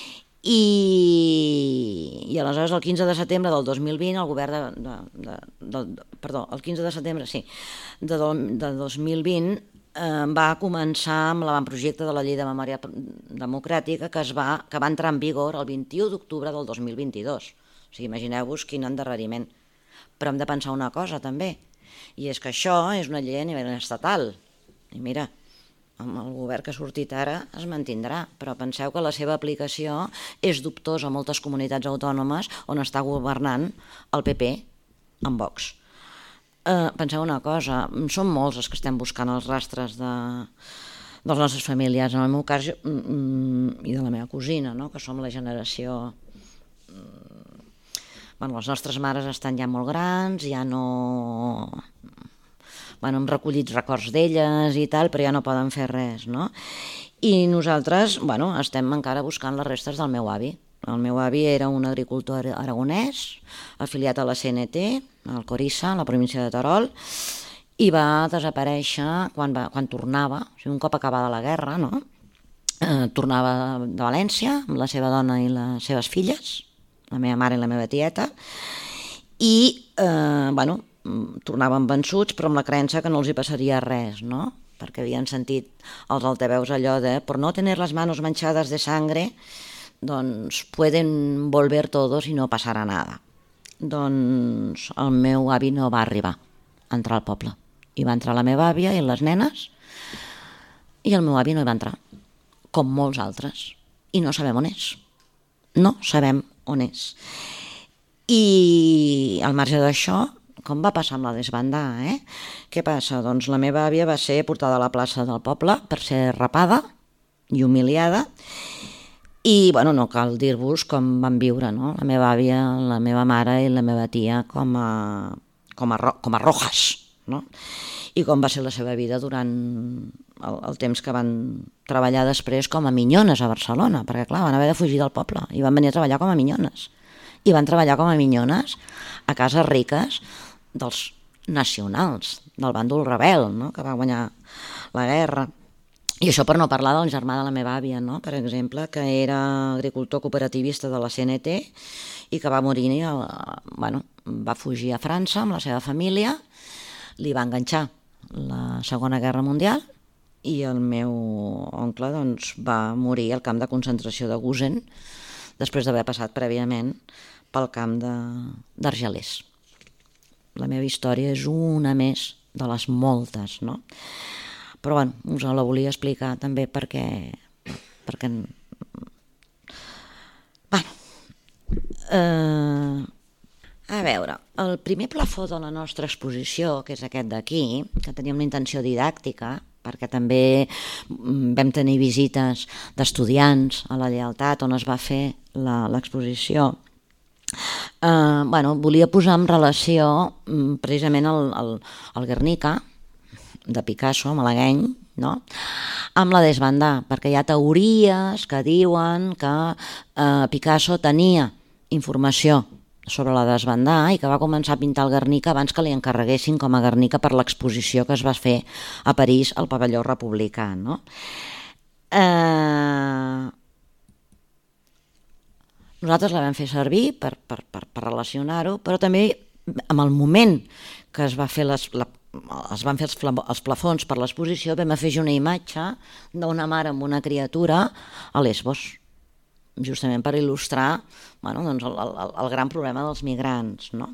I aleshores el 15 de setembre del 2020 el govern el 15 de setembre, sí, de 2020 va començar amb l'avantprojecte de la llei de memòria democràtica que va entrar en vigor el 21 d'octubre del 2022. O sigui, imagineu-vos quin endarreriment. Però hem de pensar una cosa també, I és que això és una llei a nivell estatal. I mira, amb el govern que ha sortit ara es mantindrà, però penseu que la seva aplicació és dubtosa a moltes comunitats autònomes on està governant el PP amb Vox. Penseu una cosa, som molts els que estem buscant els rastres dels nostres familiars, en el meu cas i de la meva cosina, no? Que som la generació... les nostres mares estan ja molt grans, ja no... hem recollit records d'elles i tal, però ja no poden fer res, no? I nosaltres, estem encara buscant les restes del meu avi. El meu avi era un agricultor aragonès, afiliat a la CNT, al Corissa, a la província de Terol, i va desaparèixer quan tornava, o sigui, un cop acabada la guerra, no? Tornava de València amb la seva dona i les seves filles, la meva mare i la meva tieta, i, tornaven vençuts però amb la creença que no els hi passaria res, no? Perquè havien sentit els altaveus allò de por no tener las manos manchadas de sangre, doncs pueden volver todos y no pasará nada. Doncs el meu avi no va arribar a entrar al poble. Hi va entrar la meva àvia i les nenes i el meu avi no hi va entrar, com molts altres, i no sabem on és. No sabem on és. I al marge d'això, com va passar amb la desbandada, Què passa? Doncs la meva àvia va ser portada a la plaça del poble per ser rapada i humiliada i, no cal dir-vos com van viure, no? La meva àvia, la meva mare i la meva tia com a rojas, no? I com va ser la seva vida durant el temps que van treballar després com a minyones a Barcelona, perquè clar, van haver de fugir del poble i van venir a treballar com a minyones. I van treballar com a minyones a cases riques dels nacionals, del bàndol rebel, no? Que va guanyar la guerra. I això per no parlar del germà de la meva àvia, no? Per exemple, que era agricultor cooperativista de la CNT i que va morir, va fugir a França amb la seva família, li va enganxar la Segona Guerra Mundial i el meu oncle va morir al camp de concentració de Gusen després d'haver passat prèviament pel camp d'Argelers. La meva història és una més de les moltes, no? Però us la volia explicar també perquè a veure, el primer plafó de la nostra exposició, que és aquest d'aquí, que teníem la intenció didàctica, perquè també vam tenir visites d'estudiants a la Lleialtat on es va fer l'exposició, volia posar en relació precisament el Guernica de Picasso, malagueny, no? Amb la desbandada, perquè hi ha teories que diuen que Picasso tenia informació sobre la desbandada i que va començar a pintar el Guernica abans que li encarreguessin com a Guernica per l'exposició que es va fer a París al pavelló republicà, no? Nosaltres la vam fer servir per relacionar-ho, però també en el moment que es van fer els plafons per l'exposició vam afegir una imatge d'una mare amb una criatura a Lesbos, justament per il·lustrar el gran problema dels migrants, no?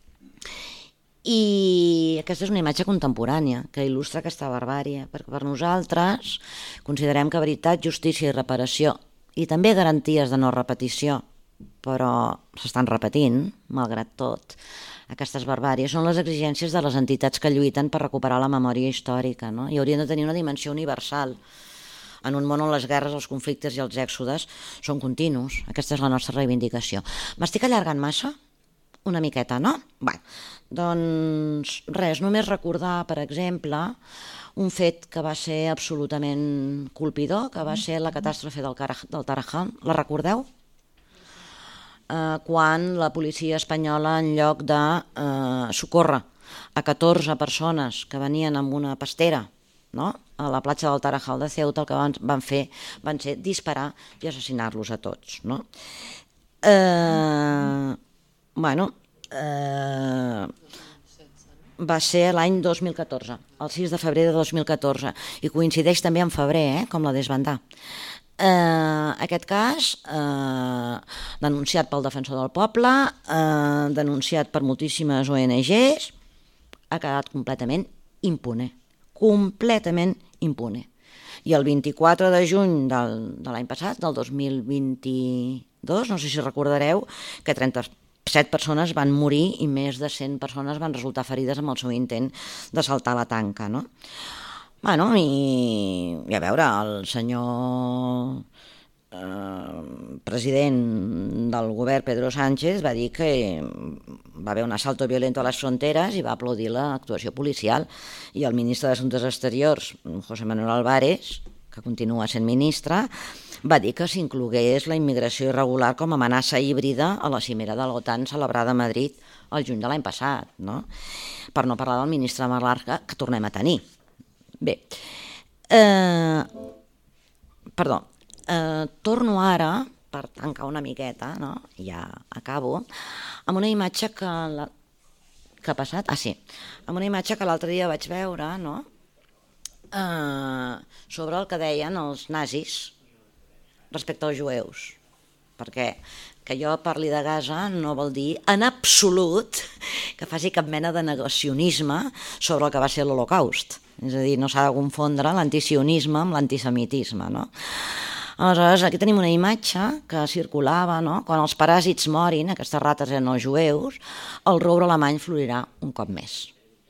I aquesta és una imatge contemporània que il·lustra aquesta barbàrie, perquè per nosaltres considerem que veritat, justícia i reparació i també garanties de no repetició, però s'estan repetint, malgrat tot, aquestes barbàries són les exigències de les entitats que lluiten per recuperar la memòria històrica, no? I haurien de tenir una dimensió universal en un món on les guerres, els conflictes i els èxodes són continus. Aquesta és la nostra reivindicació. M'estic allargant massa? Una miqueta, no? Bé, doncs res, només recordar, per exemple, un fet que va ser absolutament colpidor, que va ser la catàstrofe del Tarajal. La recordeu? Quan la policia espanyola, en lloc de socórrer a 14 persones que venien amb una pastera, no?, a la platja del Tarajal de Ceuta, el que van fer van ser disparar i assassinar-los a tots, no? Va ser l'any 2014, el 6 de febrer de 2014, i coincideix també en febrer, com la desbandada. Aquest cas, denunciat pel Defensor del Poble, denunciat per moltíssimes ONGs, ha quedat completament impune. Completament impune. I el 24 de juny de l'any passat, del 2022, no sé si recordareu, que 37 persones van morir i més de 100 persones van resultar ferides amb el seu intent de saltar la tanca, no? Bueno, i a veure, el senyor president del govern, Pedro Sánchez, va dir que va haver un asalto violento a les fronteres i va aplaudir l'actuació policial. I el ministre d'Assumptes Exteriors, José Manuel Álvarez, que continua sent ministre, va dir que s'inclogués la immigració irregular com a amenaça híbrida a la cimera de l'OTAN celebrada a Madrid el juny de l'any passat, no? Per no parlar del ministre Marlaska, que tornem a tenir. Bé, torno ara, per tancar una miqueta, no? Ja acabo, amb una imatge que ha passat, amb una imatge que l'altre dia vaig veure, no? Sobre el que deien els nazis respecte als jueus, perquè que jo parli de Gaza no vol dir en absolut que faci cap mena de negacionisme sobre el que va ser l'Holocaust. És a dir, no s'ha de confondre l'antisionisme amb l'antisemitisme, no? Aleshores, aquí tenim una imatge que circulava, no? Quan els paràsits morin, aquestes rates eren els jueus, el roure alemany florirà un cop més.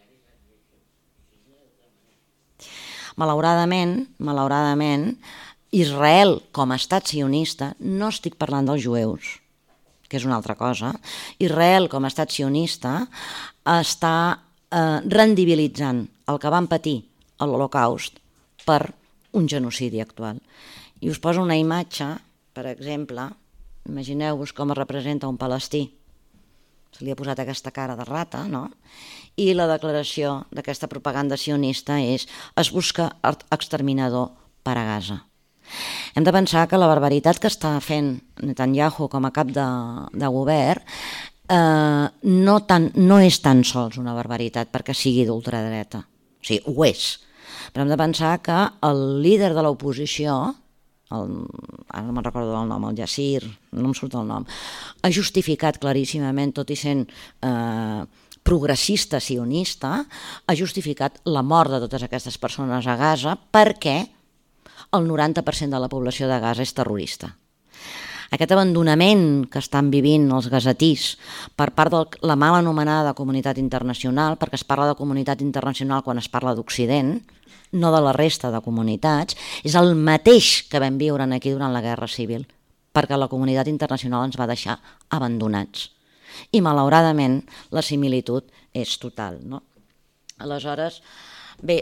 Malauradament, Israel com a estat sionista, no estic parlant dels jueus, que és una altra cosa, Israel com a estat sionista està rendibilitzant el que van patir a l'Holocaust per un genocidi actual. I us poso una imatge, per exemple, imagineu-vos com es representa un palestí. Se li ha posat aquesta cara de rata, no? I la declaració d'aquesta propaganda sionista és: es busca exterminador per a Gaza. Hem de pensar que la barbaritat que està fent Netanyahu com a cap de govern no és tan sols una barbaritat perquè sigui d'ultradreta. O sigui, ho és. Però hem de pensar que el líder de l'oposició, ara no me'n recordo el nom, el Yassir, no em surt el nom, ha justificat claríssimament, tot i sent progressista sionista, ha justificat la mort de totes aquestes persones a Gaza perquè el 90% de la població de Gaza és terrorista. Aquest abandonament que estan vivint els gasatís per part de la mal anomenada comunitat internacional, perquè es parla de comunitat internacional quan es parla d'Occident, no de la resta de comunitats, és el mateix que vam viure aquí durant la Guerra Civil, perquè la comunitat internacional ens va deixar abandonats. I malauradament la similitud és total, no? Aleshores, bé,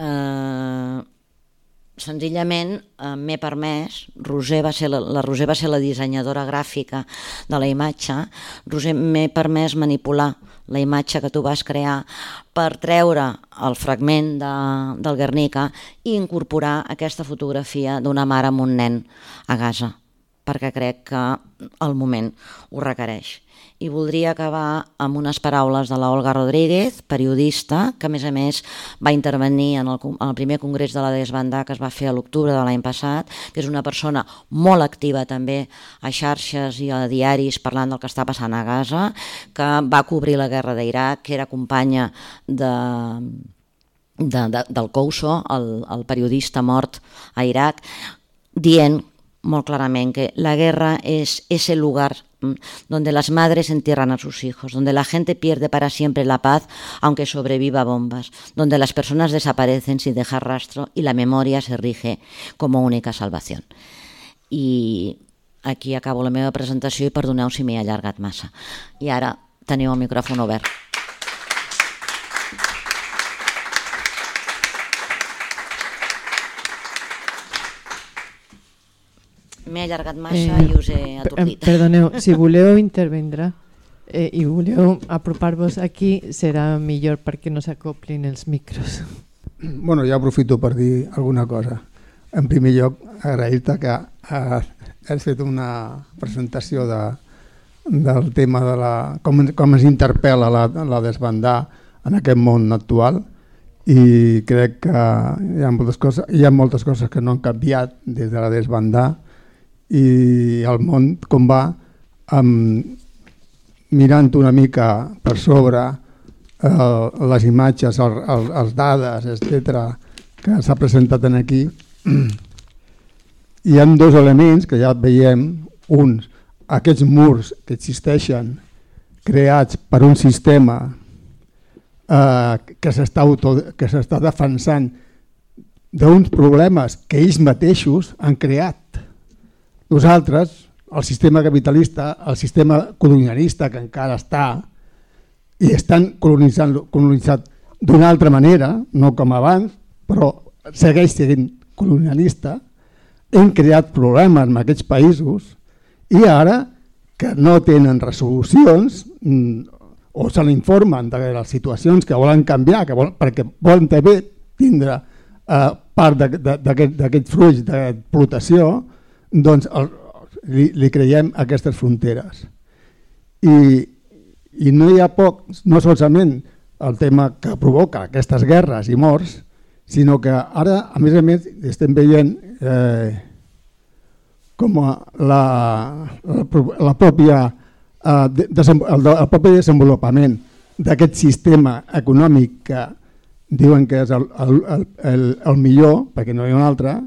senzillament m'he permès, la Roser va ser la dissenyadora gràfica de la imatge, Roser, m'he permès manipular la imatge que tu vas crear per treure el fragment del Guernica i incorporar aquesta fotografia d'una mare amb un nen a Gaza, perquè crec que el moment ho requereix. I voldria acabar amb unes paraules de la Olga Rodríguez, periodista, que a més va intervenir en el primer congrés de la Desbandà que es va fer a l'octubre de l'any passat, que és una persona molt activa també a xarxes i a diaris parlant del que està passant a Gaza, que va cobrir la guerra d'Iraq, que era companya del Kouso, el periodista mort a Iraq, dient molt clarament que la guerra es ese lugar donde las madres entierran a sus hijos, donde la gente pierde para siempre la paz aunque sobreviva a bombas, donde las personas desaparecen sin dejar rastro y la memoria se rige como única salvación. I aquí acabo la meva presentació i perdoneu si m'he allargat massa. I ara teniu el micròfon obert. M'he allargat massa i us he atordit. Perdoneu, si voleu intervindre i voleu apropar-vos aquí, serà millor perquè no s'acoplin els micros. Bueno, ja aprofito per dir alguna cosa. En primer lloc, agrair-te que has fet una presentació del tema de com ens interpel·la la Desbandà en aquest món actual, i crec que hi ha moltes coses que no han canviat des de la Desbandà, i el món com va mirant una mica per sobre les imatges, les dades, etc., que s'ha presentat aquí, hi ha dos elements que ja veiem. Uns, aquests murs que existeixen creats per un sistema que s'està defensant d'uns problemes que ells mateixos han creat. Nosaltres, el sistema capitalista, el sistema colonialista que encara està, i estan colonitzat d'una altra manera, no com abans, però segueix sent colonialista, hem creat problemes en aquests països i ara que no tenen resolucions o se l'informen de les situacions que volen canviar, perquè volen també tindre part d'aquest fruit d'explotació, doncs li creiem aquestes fronteres. I no hi ha no solament el tema que provoca aquestes guerres i morts, sinó que ara, a més, estem veient com el propi desenvolupament d'aquest sistema econòmic que diuen que és el millor, perquè no hi ha un altre,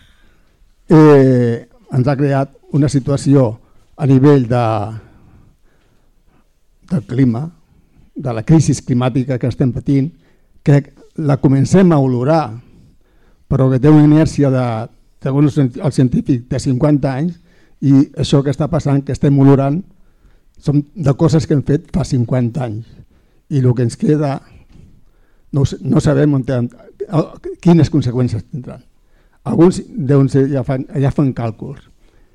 ens ha creat una situació a nivell del clima, de la crisi climàtica que estem patint, que la comencem a olorar, però que té una inèrcia segons el científic, de 50 anys, i això que està passant, que estem olorant, són de coses que hem fet fa 50 anys. I el que ens queda no sabem quines conseqüències tindran. Alguns ja fan càlculs.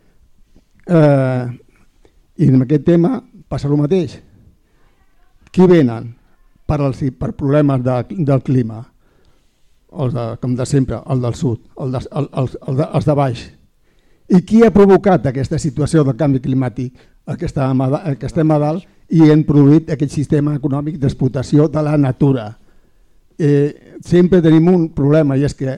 I en aquest tema passa el mateix. Qui venen per problemes del clima? Com de sempre, el del sud, els de baix. I qui ha provocat aquesta situació del canvi climàtic? Que estem a dalt i hem produït aquest sistema econòmic d'explotació de la natura. Sempre tenim un problema, i és que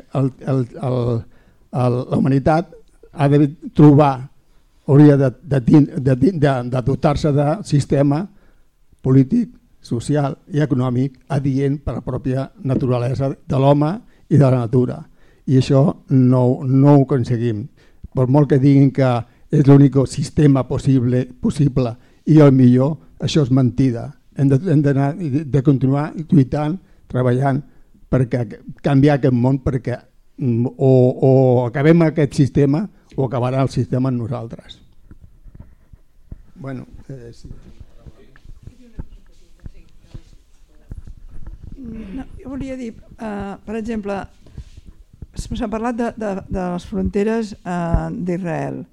la humanitat ha de trobar, hauria de dotar-se de sistema polític, social i econòmic adient per a la pròpia naturalesa de l'home i de la natura. I això no ho aconseguim. Per molt que diguin que és l'únic sistema possible i el millor, això és mentida. Hem de continuar lluitant, treballant per canviar aquest món, perquè o acabem aquest sistema o acabarà el sistema en nosaltres. Bueno, sí. No, jo volia dir, per exemple, s'ha parlat de les fronteres d'Israel.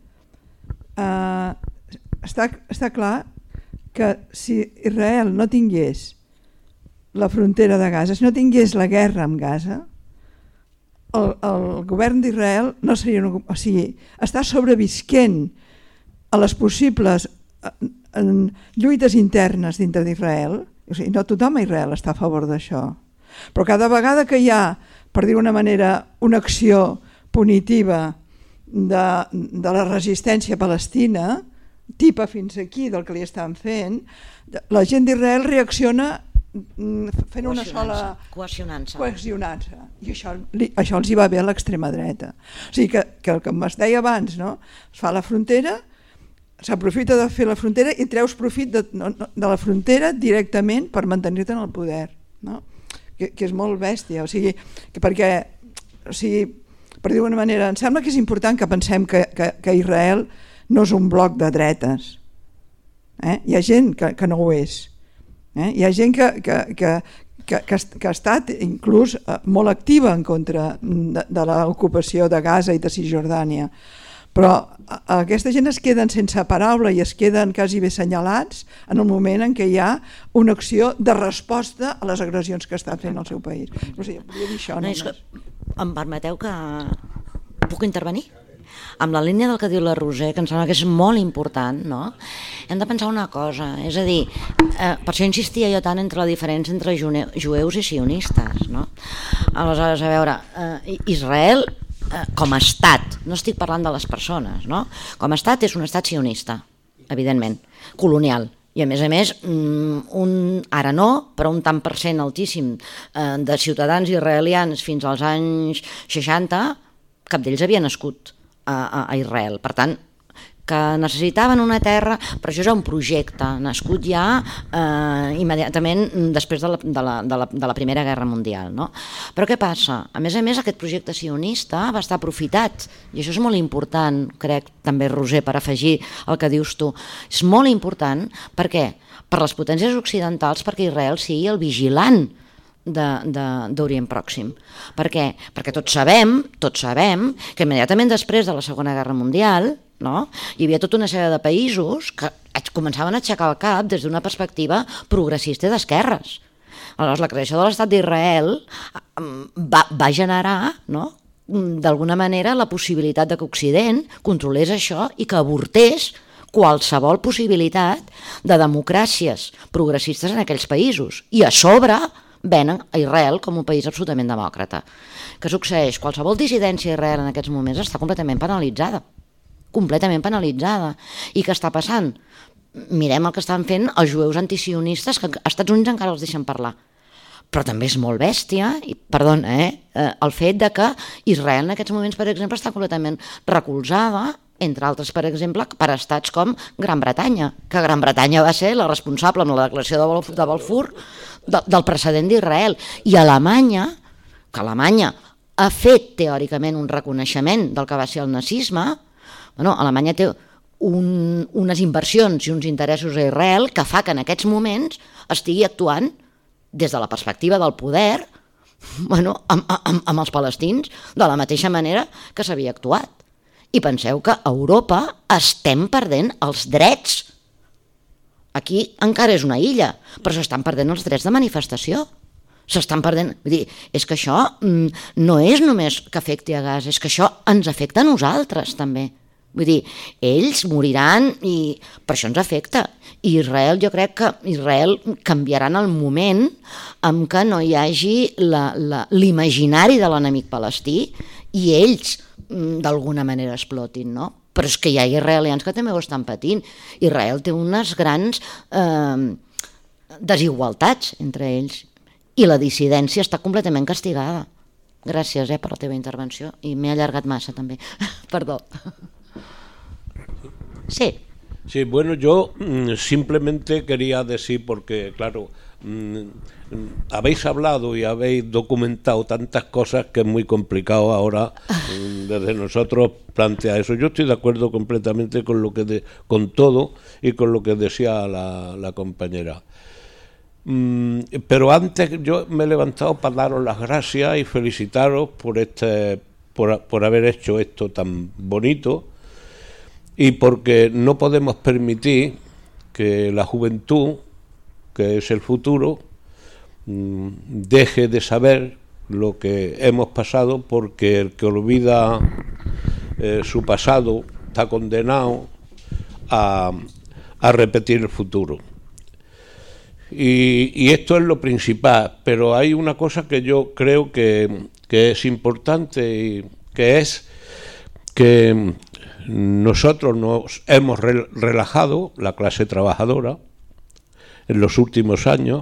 Està clar que si Israel no tingués la frontera de Gaza, si no tingués la guerra amb Gaza, el govern d'Israel no seria està sobrevisquent a les possibles lluites internes dintre d'Israel. O sigui, no tothom a Israel està a favor d'això, però cada vegada que hi ha, per dir d'una manera, una acció punitiva de la resistència palestina, tipa fins aquí del que li estan fent, la gent d'Israel reacciona fent una sola... Cohesionant-se. I això els hi va bé a l'extrema dreta. O sigui que el que es deia abans, no? Es fa la frontera, s'aprofita de fer la frontera i treus profit de la frontera directament per mantenir-te en el poder, no? Que és molt bèstia, o sigui, perquè, per dir d'una manera, em sembla que és important que pensem que Israel no és un bloc de dretes. Hi ha gent que no ho és. Hi ha gent que ha estat inclús molt activa en contra de l'ocupació de Gaza i de Cisjordània, però aquesta gent es queden sense paraula i es queden quasi bé senyalats en el moment en què hi ha una acció de resposta a les agressions que està fent el seu país. No sé, volia dir això. Em permeteu que... Puc intervenir? Amb la línia del que diu la Roser, que em sembla que és molt important, no? Hem de pensar una cosa, és a dir, per això insistia jo tant entre la diferència entre jueus i sionistes, no? Aleshores, a veure, Israel com a estat, no estic parlant de les persones, no? Com a estat és un estat sionista, evidentment, colonial, I a més, ara no, però un tant per cent altíssim de ciutadans israelians fins als anys 60, cap d'ells havia nascut a Israel. Per tant, que necessitaven una terra, però això és un projecte nascut ja immediatament després de la Primera Guerra Mundial. No? Però què passa? A més, aquest projecte sionista va estar aprofitat, i això és molt important, crec també, Roser, per afegir el que dius tu. És molt important, per què? Per les potències occidentals, perquè Israel sigui el vigilant d'Orient Pròxim. Per què? Perquè tots sabem que immediatament després de la Segona Guerra Mundial, no? Hi havia tota una sèrie de països que començaven a aixecar el cap des d'una perspectiva progressista i d'esquerres. Aleshores, la creació de l'Estat d'Israel va generar, no?, d'alguna manera la possibilitat de que Occident controlés això i que avortés qualsevol possibilitat de democràcies progressistes en aquells països. I a sobre venen a Israel com un país absolutament demòcrata. Què succeeix? Qualsevol dissidència a Israel en aquests moments està completament penalitzada. I què està passant? Mirem el que estan fent els jueus antisionistes, que als Estats Units encara els deixen parlar. Però també és molt bèstia, el fet de que Israel en aquests moments, per exemple, està completament recolzada, entre altres, per exemple, per estats com Gran Bretanya, que Gran Bretanya va ser la responsable en la declaració de Balfour del precedent d'Israel. I Alemanya, que Alemanya ha fet teòricament un reconeixement del que va ser el nazisme, Alemanya té unes inversions i uns interessos a Israel que fa que en aquests moments estigui actuant des de la perspectiva del poder amb els palestins de la mateixa manera que s'havia actuat. I penseu que a Europa estem perdent els drets. Aquí encara és una illa, però s'estan perdent els drets de manifestació. S'estan perdent. Vull dir, és que això no és només que afecti a Gaza, és que això ens afecta a nosaltres també. Vull dir, ells moriran i per això ens afecta. I Israel, jo crec que Israel canviarà en el moment en què no hi hagi l'imaginari de l'enemic palestí i ells d'alguna manera explotin, no? Però és que hi ha israelians que també ho estan patint. Israel té unes grans desigualtats entre ells i la dissidència està completament castigada. Gràcies per la teva intervenció i m'he allargat massa també. Perdó. Sí. Sí, bueno, yo simplemente quería decir, porque claro, habéis hablado y habéis documentado tantas cosas que es muy complicado ahora desde nosotros plantear eso. Yo estoy de acuerdo completamente con con todo y con lo que decía la compañera. Pero antes yo me he levantado para daros las gracias y felicitaros por haber hecho esto tan bonito. Y porque no podemos permitir que la juventud, que es el futuro, deje de saber lo que hemos pasado, porque el que olvida su pasado está condenado a repetir el futuro. Y esto es lo principal, pero hay una cosa que yo creo que es importante, y que es que nosotros nos hemos relajado, la clase trabajadora, en los últimos años,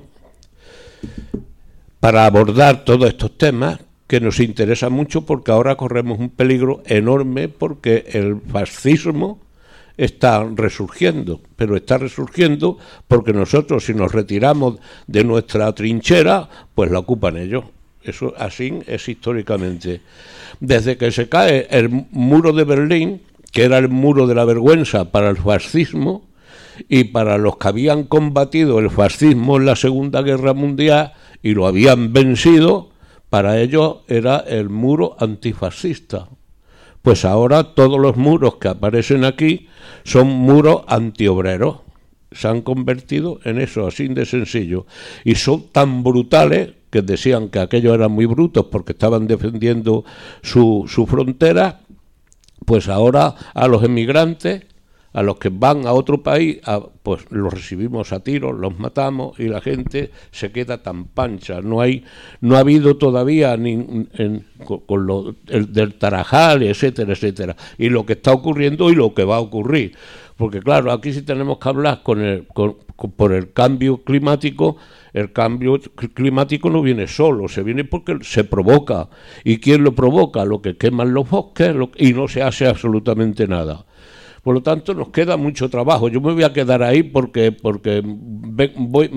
para abordar todos estos temas que nos interesan mucho, porque ahora corremos un peligro enorme, porque el fascismo está resurgiendo, pero está resurgiendo porque nosotros, si nos retiramos de nuestra trinchera, pues la ocupan ellos. Eso así es históricamente. Desde que se cae el muro de Berlín, que era el muro de la vergüenza para el fascismo y para los que habían combatido el fascismo en la Segunda Guerra Mundial y lo habían vencido, para ellos era el muro antifascista. Pues ahora todos los muros que aparecen aquí son muros antiobreros. Se han convertido en eso, así de sencillo. Y son tan brutales que decían que aquellos eran muy brutos porque estaban defendiendo su frontera. Pues ahora a los emigrantes, a los que van a otro país, pues los recibimos a tiros, los matamos y la gente se queda tan pancha. No ha habido todavía con lo del Tarajal, etcétera, etcétera. Y lo que está ocurriendo y lo que va a ocurrir. Porque claro, aquí sí tenemos que hablar por el cambio climático. El cambio climático no viene solo, se viene porque se provoca. ¿Y quién lo provoca? Lo que queman los bosques y no se hace absolutamente nada. Por lo tanto, nos queda mucho trabajo. Yo me voy a quedar ahí porque voy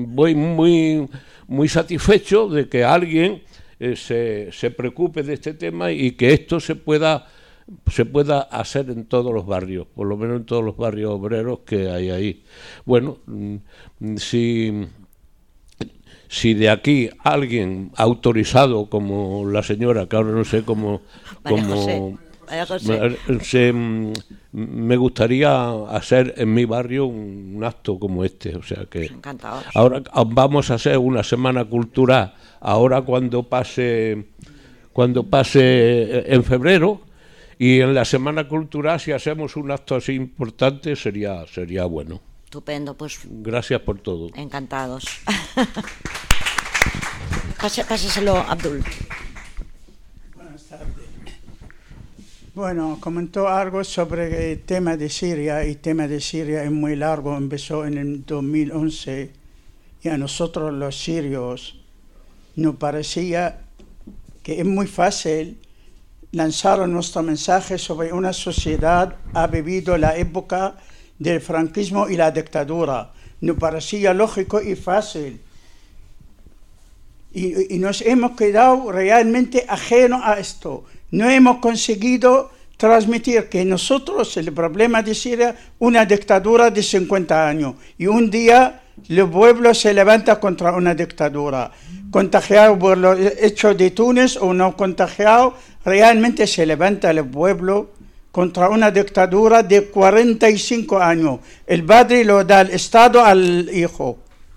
muy satisfecho de que alguien se preocupe de este tema y que esto se pueda hacer en todos los barrios, por lo menos en todos los barrios obreros que hay ahí. Bueno, si de aquí alguien autorizado como la señora, que ahora no sé cómo me gustaría hacer en mi barrio un acto como este, o sea que ahora vamos a hacer una semana cultural ahora cuando pase en febrero, y en la semana cultural si hacemos un acto así importante sería bueno. Estupendo, pues gracias por todo. Encantados. Pásaselo, Abdul. Buenas tardes. Bueno, comentó algo sobre el tema de Siria, y el tema de Siria es muy largo, empezó en el 2011, y a nosotros los sirios nos parecía que es muy fácil lanzar nuestro mensaje sobre una sociedad que ha vivido la época del franquismo y la dictadura. Nos parecía lógico y fácil. Y nos hemos quedado realmente ajenos a esto. No hemos conseguido transmitir que nosotros, el problema de Siria, una dictadura de 50 años. Y un día el pueblo se levanta contra una dictadura. Contagiado por los hechos de Túnez o no contagiado, realmente se levanta el pueblo contra una dictadura de 45 años. El padre lo da al Estado al hijo.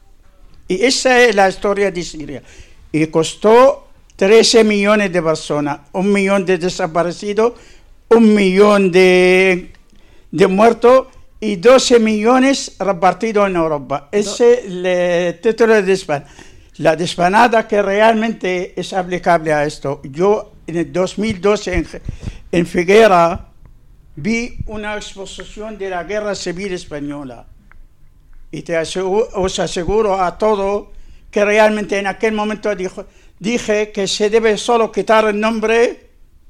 Y esa es la historia de Siria. Y costó 13 millones de personas, 1 millón de desaparecidos, 1 millón de muertos y 12 millones repartidos en Europa. Ese es el título de España. La despanada que realmente es aplicable a esto. Yo en el 2012 en Figueira vi una exposición de la Guerra Civil Española. Y os aseguro a todos que realmente en aquel momento dije que se debe solo quitar el nombre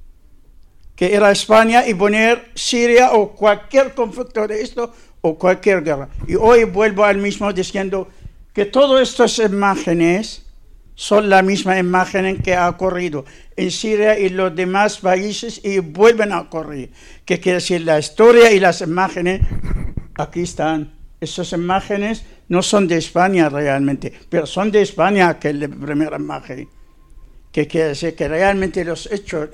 que era España y poner Siria o cualquier conflicto de esto o cualquier guerra. Y hoy vuelvo al mismo diciendo que todas estas imágenes son la misma imagen que ha ocurrido en Siria y los demás países y vuelven a ocurrir. ¿Qué quiere decir? La historia y las imágenes aquí están. Estas imágenes no son de España realmente, pero son de España, que es la primera imagen. Que quiere decir que realmente los hechos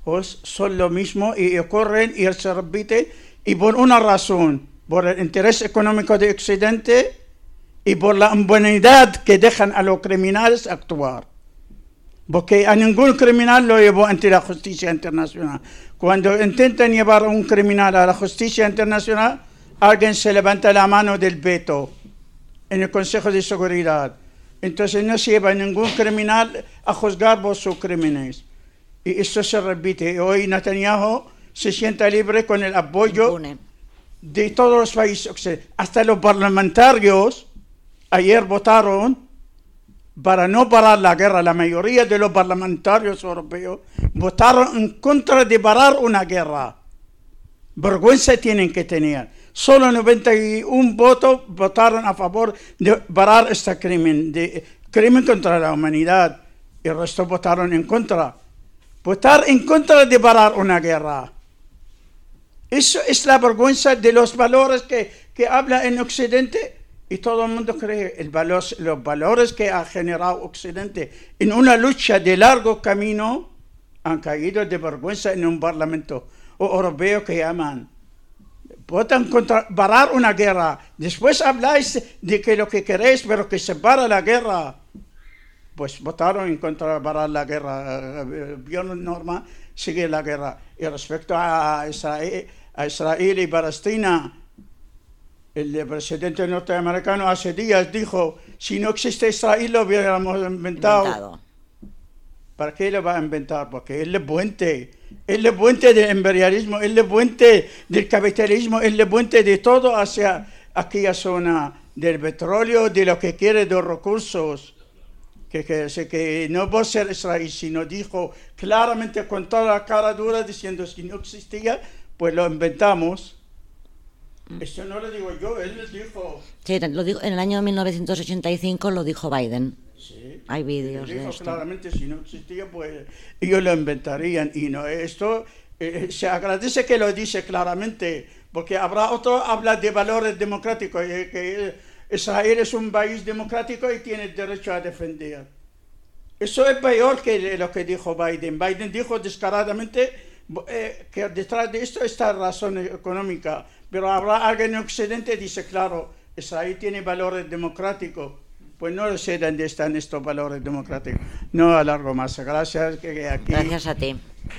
son lo mismo y ocurren y se repiten, y por una razón, por el interés económico de Occidente y por la impunidad que dejan a los criminales actuar. Porque a ningún criminal lo llevó ante la justicia internacional. Cuando intentan llevar a un criminal a la justicia internacional, alguien se levanta la mano del veto en el Consejo de Seguridad. Entonces no se lleva a ningún criminal a juzgar por sus crímenes. Y esto se repite. Y hoy Netanyahu se sienta libre con el apoyo de todos los países occidentales. Hasta los parlamentarios ayer votaron para no parar la guerra. La mayoría de los parlamentarios europeos votaron en contra de parar una guerra. Vergüenza tienen que tener. Solo 91 votos votaron a favor de parar este crimen contra la humanidad. Y el resto votaron en contra. Votar en contra de parar una guerra. Eso es la vergüenza de los valores que habla en Occidente. Y todo el mundo cree los valores que ha generado Occidente en una lucha de largo camino han caído de vergüenza en un parlamento europeo que llaman. Votan contra parar una guerra. Después habláis de que lo que queréis, pero que se para la guerra. Pues votaron en contra de parar la guerra. Vio norma, sigue la guerra. Y respecto a Israel y Palestina, el presidente norteamericano hace días dijo, si no existe Israel lo hubiéramos inventado. ¿Para qué lo va a inventar? Porque es el puente del imperialismo, es el puente del capitalismo, es el puente de todo hacia aquella zona del petróleo, de lo que quiere, de los recursos. Que no va a ser Israel, sino dijo claramente con toda la cara dura diciendo que si no existía, pues lo inventamos. Eso no lo digo yo, él lo dijo. Sí, lo dijo, en el año 1985 lo dijo Biden. Sí, hay vídeos de esto. Claramente, si no existía, pues ellos lo inventarían. Y no, esto se agradece que lo dice claramente, porque habrá otro habla de valores democráticos, que Israel es un país democrático y tiene derecho a defender. Eso es peor que lo que dijo Biden. Biden dijo descaradamente que detrás de esto está razón económica, pero habrá alguien en Occidente que dice, claro, Israel tiene valores democráticos. Pues no sé dónde están estos valores democráticos. No alargo más. Gracias. Gracias a ti.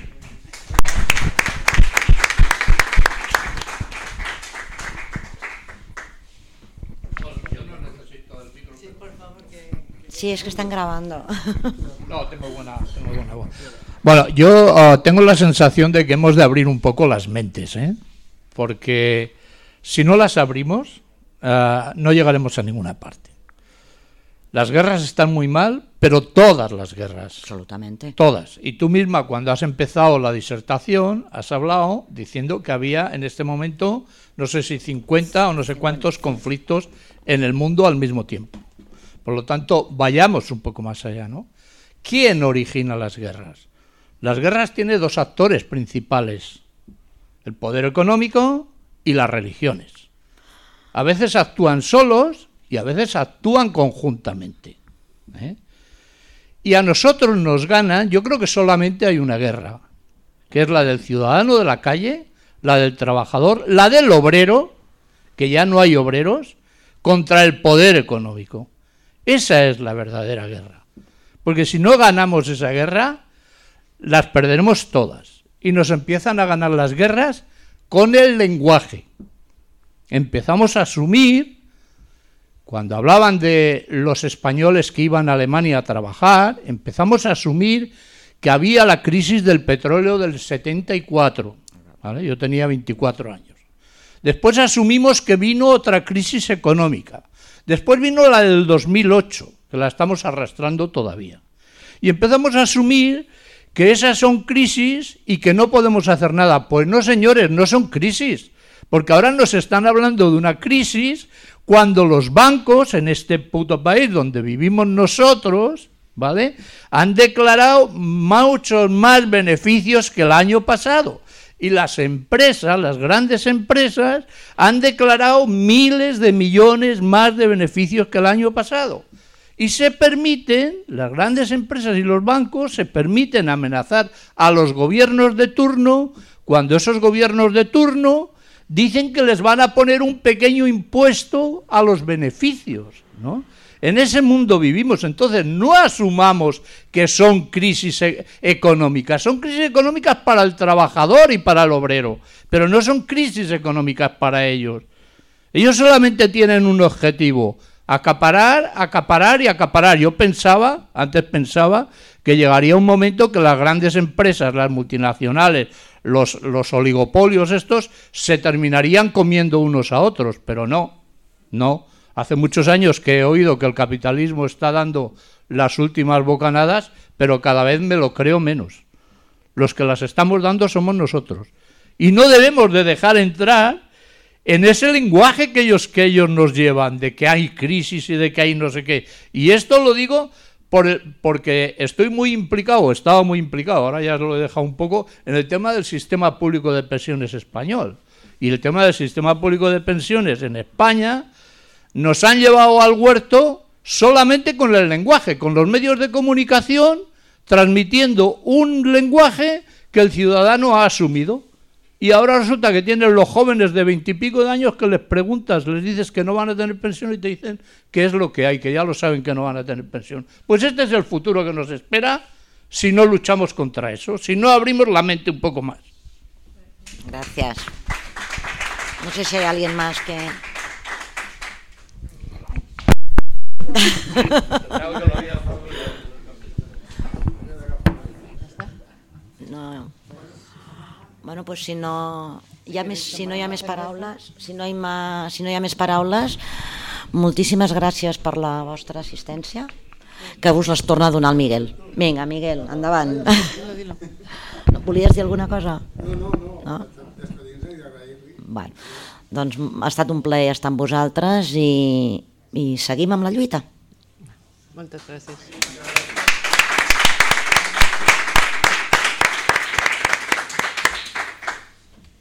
Sí, es que están grabando. No, tengo buena voz. Bueno, yo tengo la sensación de que hemos de abrir un poco las mentes, porque si no las abrimos, no llegaremos a ninguna parte. Las guerras están muy mal, pero todas las guerras. Absolutamente. Todas. Y tú misma, cuando has empezado la disertación, has hablado diciendo que había en este momento, no sé si 50 o no sé cuántos conflictos en el mundo al mismo tiempo. Por lo tanto, vayamos un poco más allá, ¿no? ¿Quién origina las guerras? Las guerras tienen dos actores principales, el poder económico y las religiones. A veces actúan solos y a veces actúan conjuntamente. Y a nosotros nos ganan, yo creo que solamente hay una guerra, que es la del ciudadano de la calle, la del trabajador, la del obrero, que ya no hay obreros, contra el poder económico. Esa es la verdadera guerra. Porque si no ganamos esa guerra, las perderemos todas. Y nos empiezan a ganar las guerras con el lenguaje. Empezamos a asumir, cuando hablaban de los españoles que iban a Alemania a trabajar, empezamos a asumir que había la crisis del petróleo del 74. ¿Vale? Yo tenía 24 años. Después asumimos que vino otra crisis económica. Después vino la del 2008, que la estamos arrastrando todavía. Y empezamos a asumir que esas son crisis y que no podemos hacer nada. Pues no, señores, no son crisis, porque ahora nos están hablando de una crisis cuando los bancos en este puto país donde vivimos nosotros, ¿vale?, han declarado muchos más beneficios que el año pasado. Y las empresas, las grandes empresas, han declarado miles de millones más de beneficios que el año pasado. Y se permiten, las grandes empresas y los bancos, se permiten amenazar a los gobiernos de turno, cuando esos gobiernos de turno dicen que les van a poner un pequeño impuesto a los beneficios, ¿no? En ese mundo vivimos, entonces no asumamos que son crisis económicas, son crisis económicas para el trabajador y para el obrero, pero no son crisis económicas para ellos. Ellos solamente tienen un objetivo, acaparar, acaparar y acaparar. Yo antes pensaba que llegaría un momento que las grandes empresas, las multinacionales, los oligopolios estos, se terminarían comiendo unos a otros, pero no. Hace muchos años que he oído que el capitalismo está dando las últimas bocanadas, pero cada vez me lo creo menos. Los que las estamos dando somos nosotros. Y no debemos de dejar entrar en ese lenguaje que ellos nos llevan, de que hay crisis y de que hay no sé qué. Y esto lo digo porque estoy muy implicado, estaba muy implicado, ahora ya lo he dejado un poco, en el tema del sistema público de pensiones español. Y el tema del sistema público de pensiones en España nos han llevado al huerto solamente con el lenguaje, con los medios de comunicación, transmitiendo un lenguaje que el ciudadano ha asumido. Y ahora resulta que tienen los jóvenes de 20 y pico de años que les preguntas, les dices que no van a tener pensión y te dicen que es lo que hay, que ya lo saben que no van a tener pensión. Pues este es el futuro que nos espera si no luchamos contra eso, si no abrimos la mente un poco más. Gracias. No sé si hay alguien más que... Bueno, doncs si no hi ha més paraules, moltíssimes gràcies per la vostra assistència, que us les torna a donar el Miguel. Vinga, Miguel, endavant. No, volies dir alguna cosa? No? Bueno, doncs ha estat un plaer estar amb vosaltres i seguim amb la lluita. Moltes gràcies.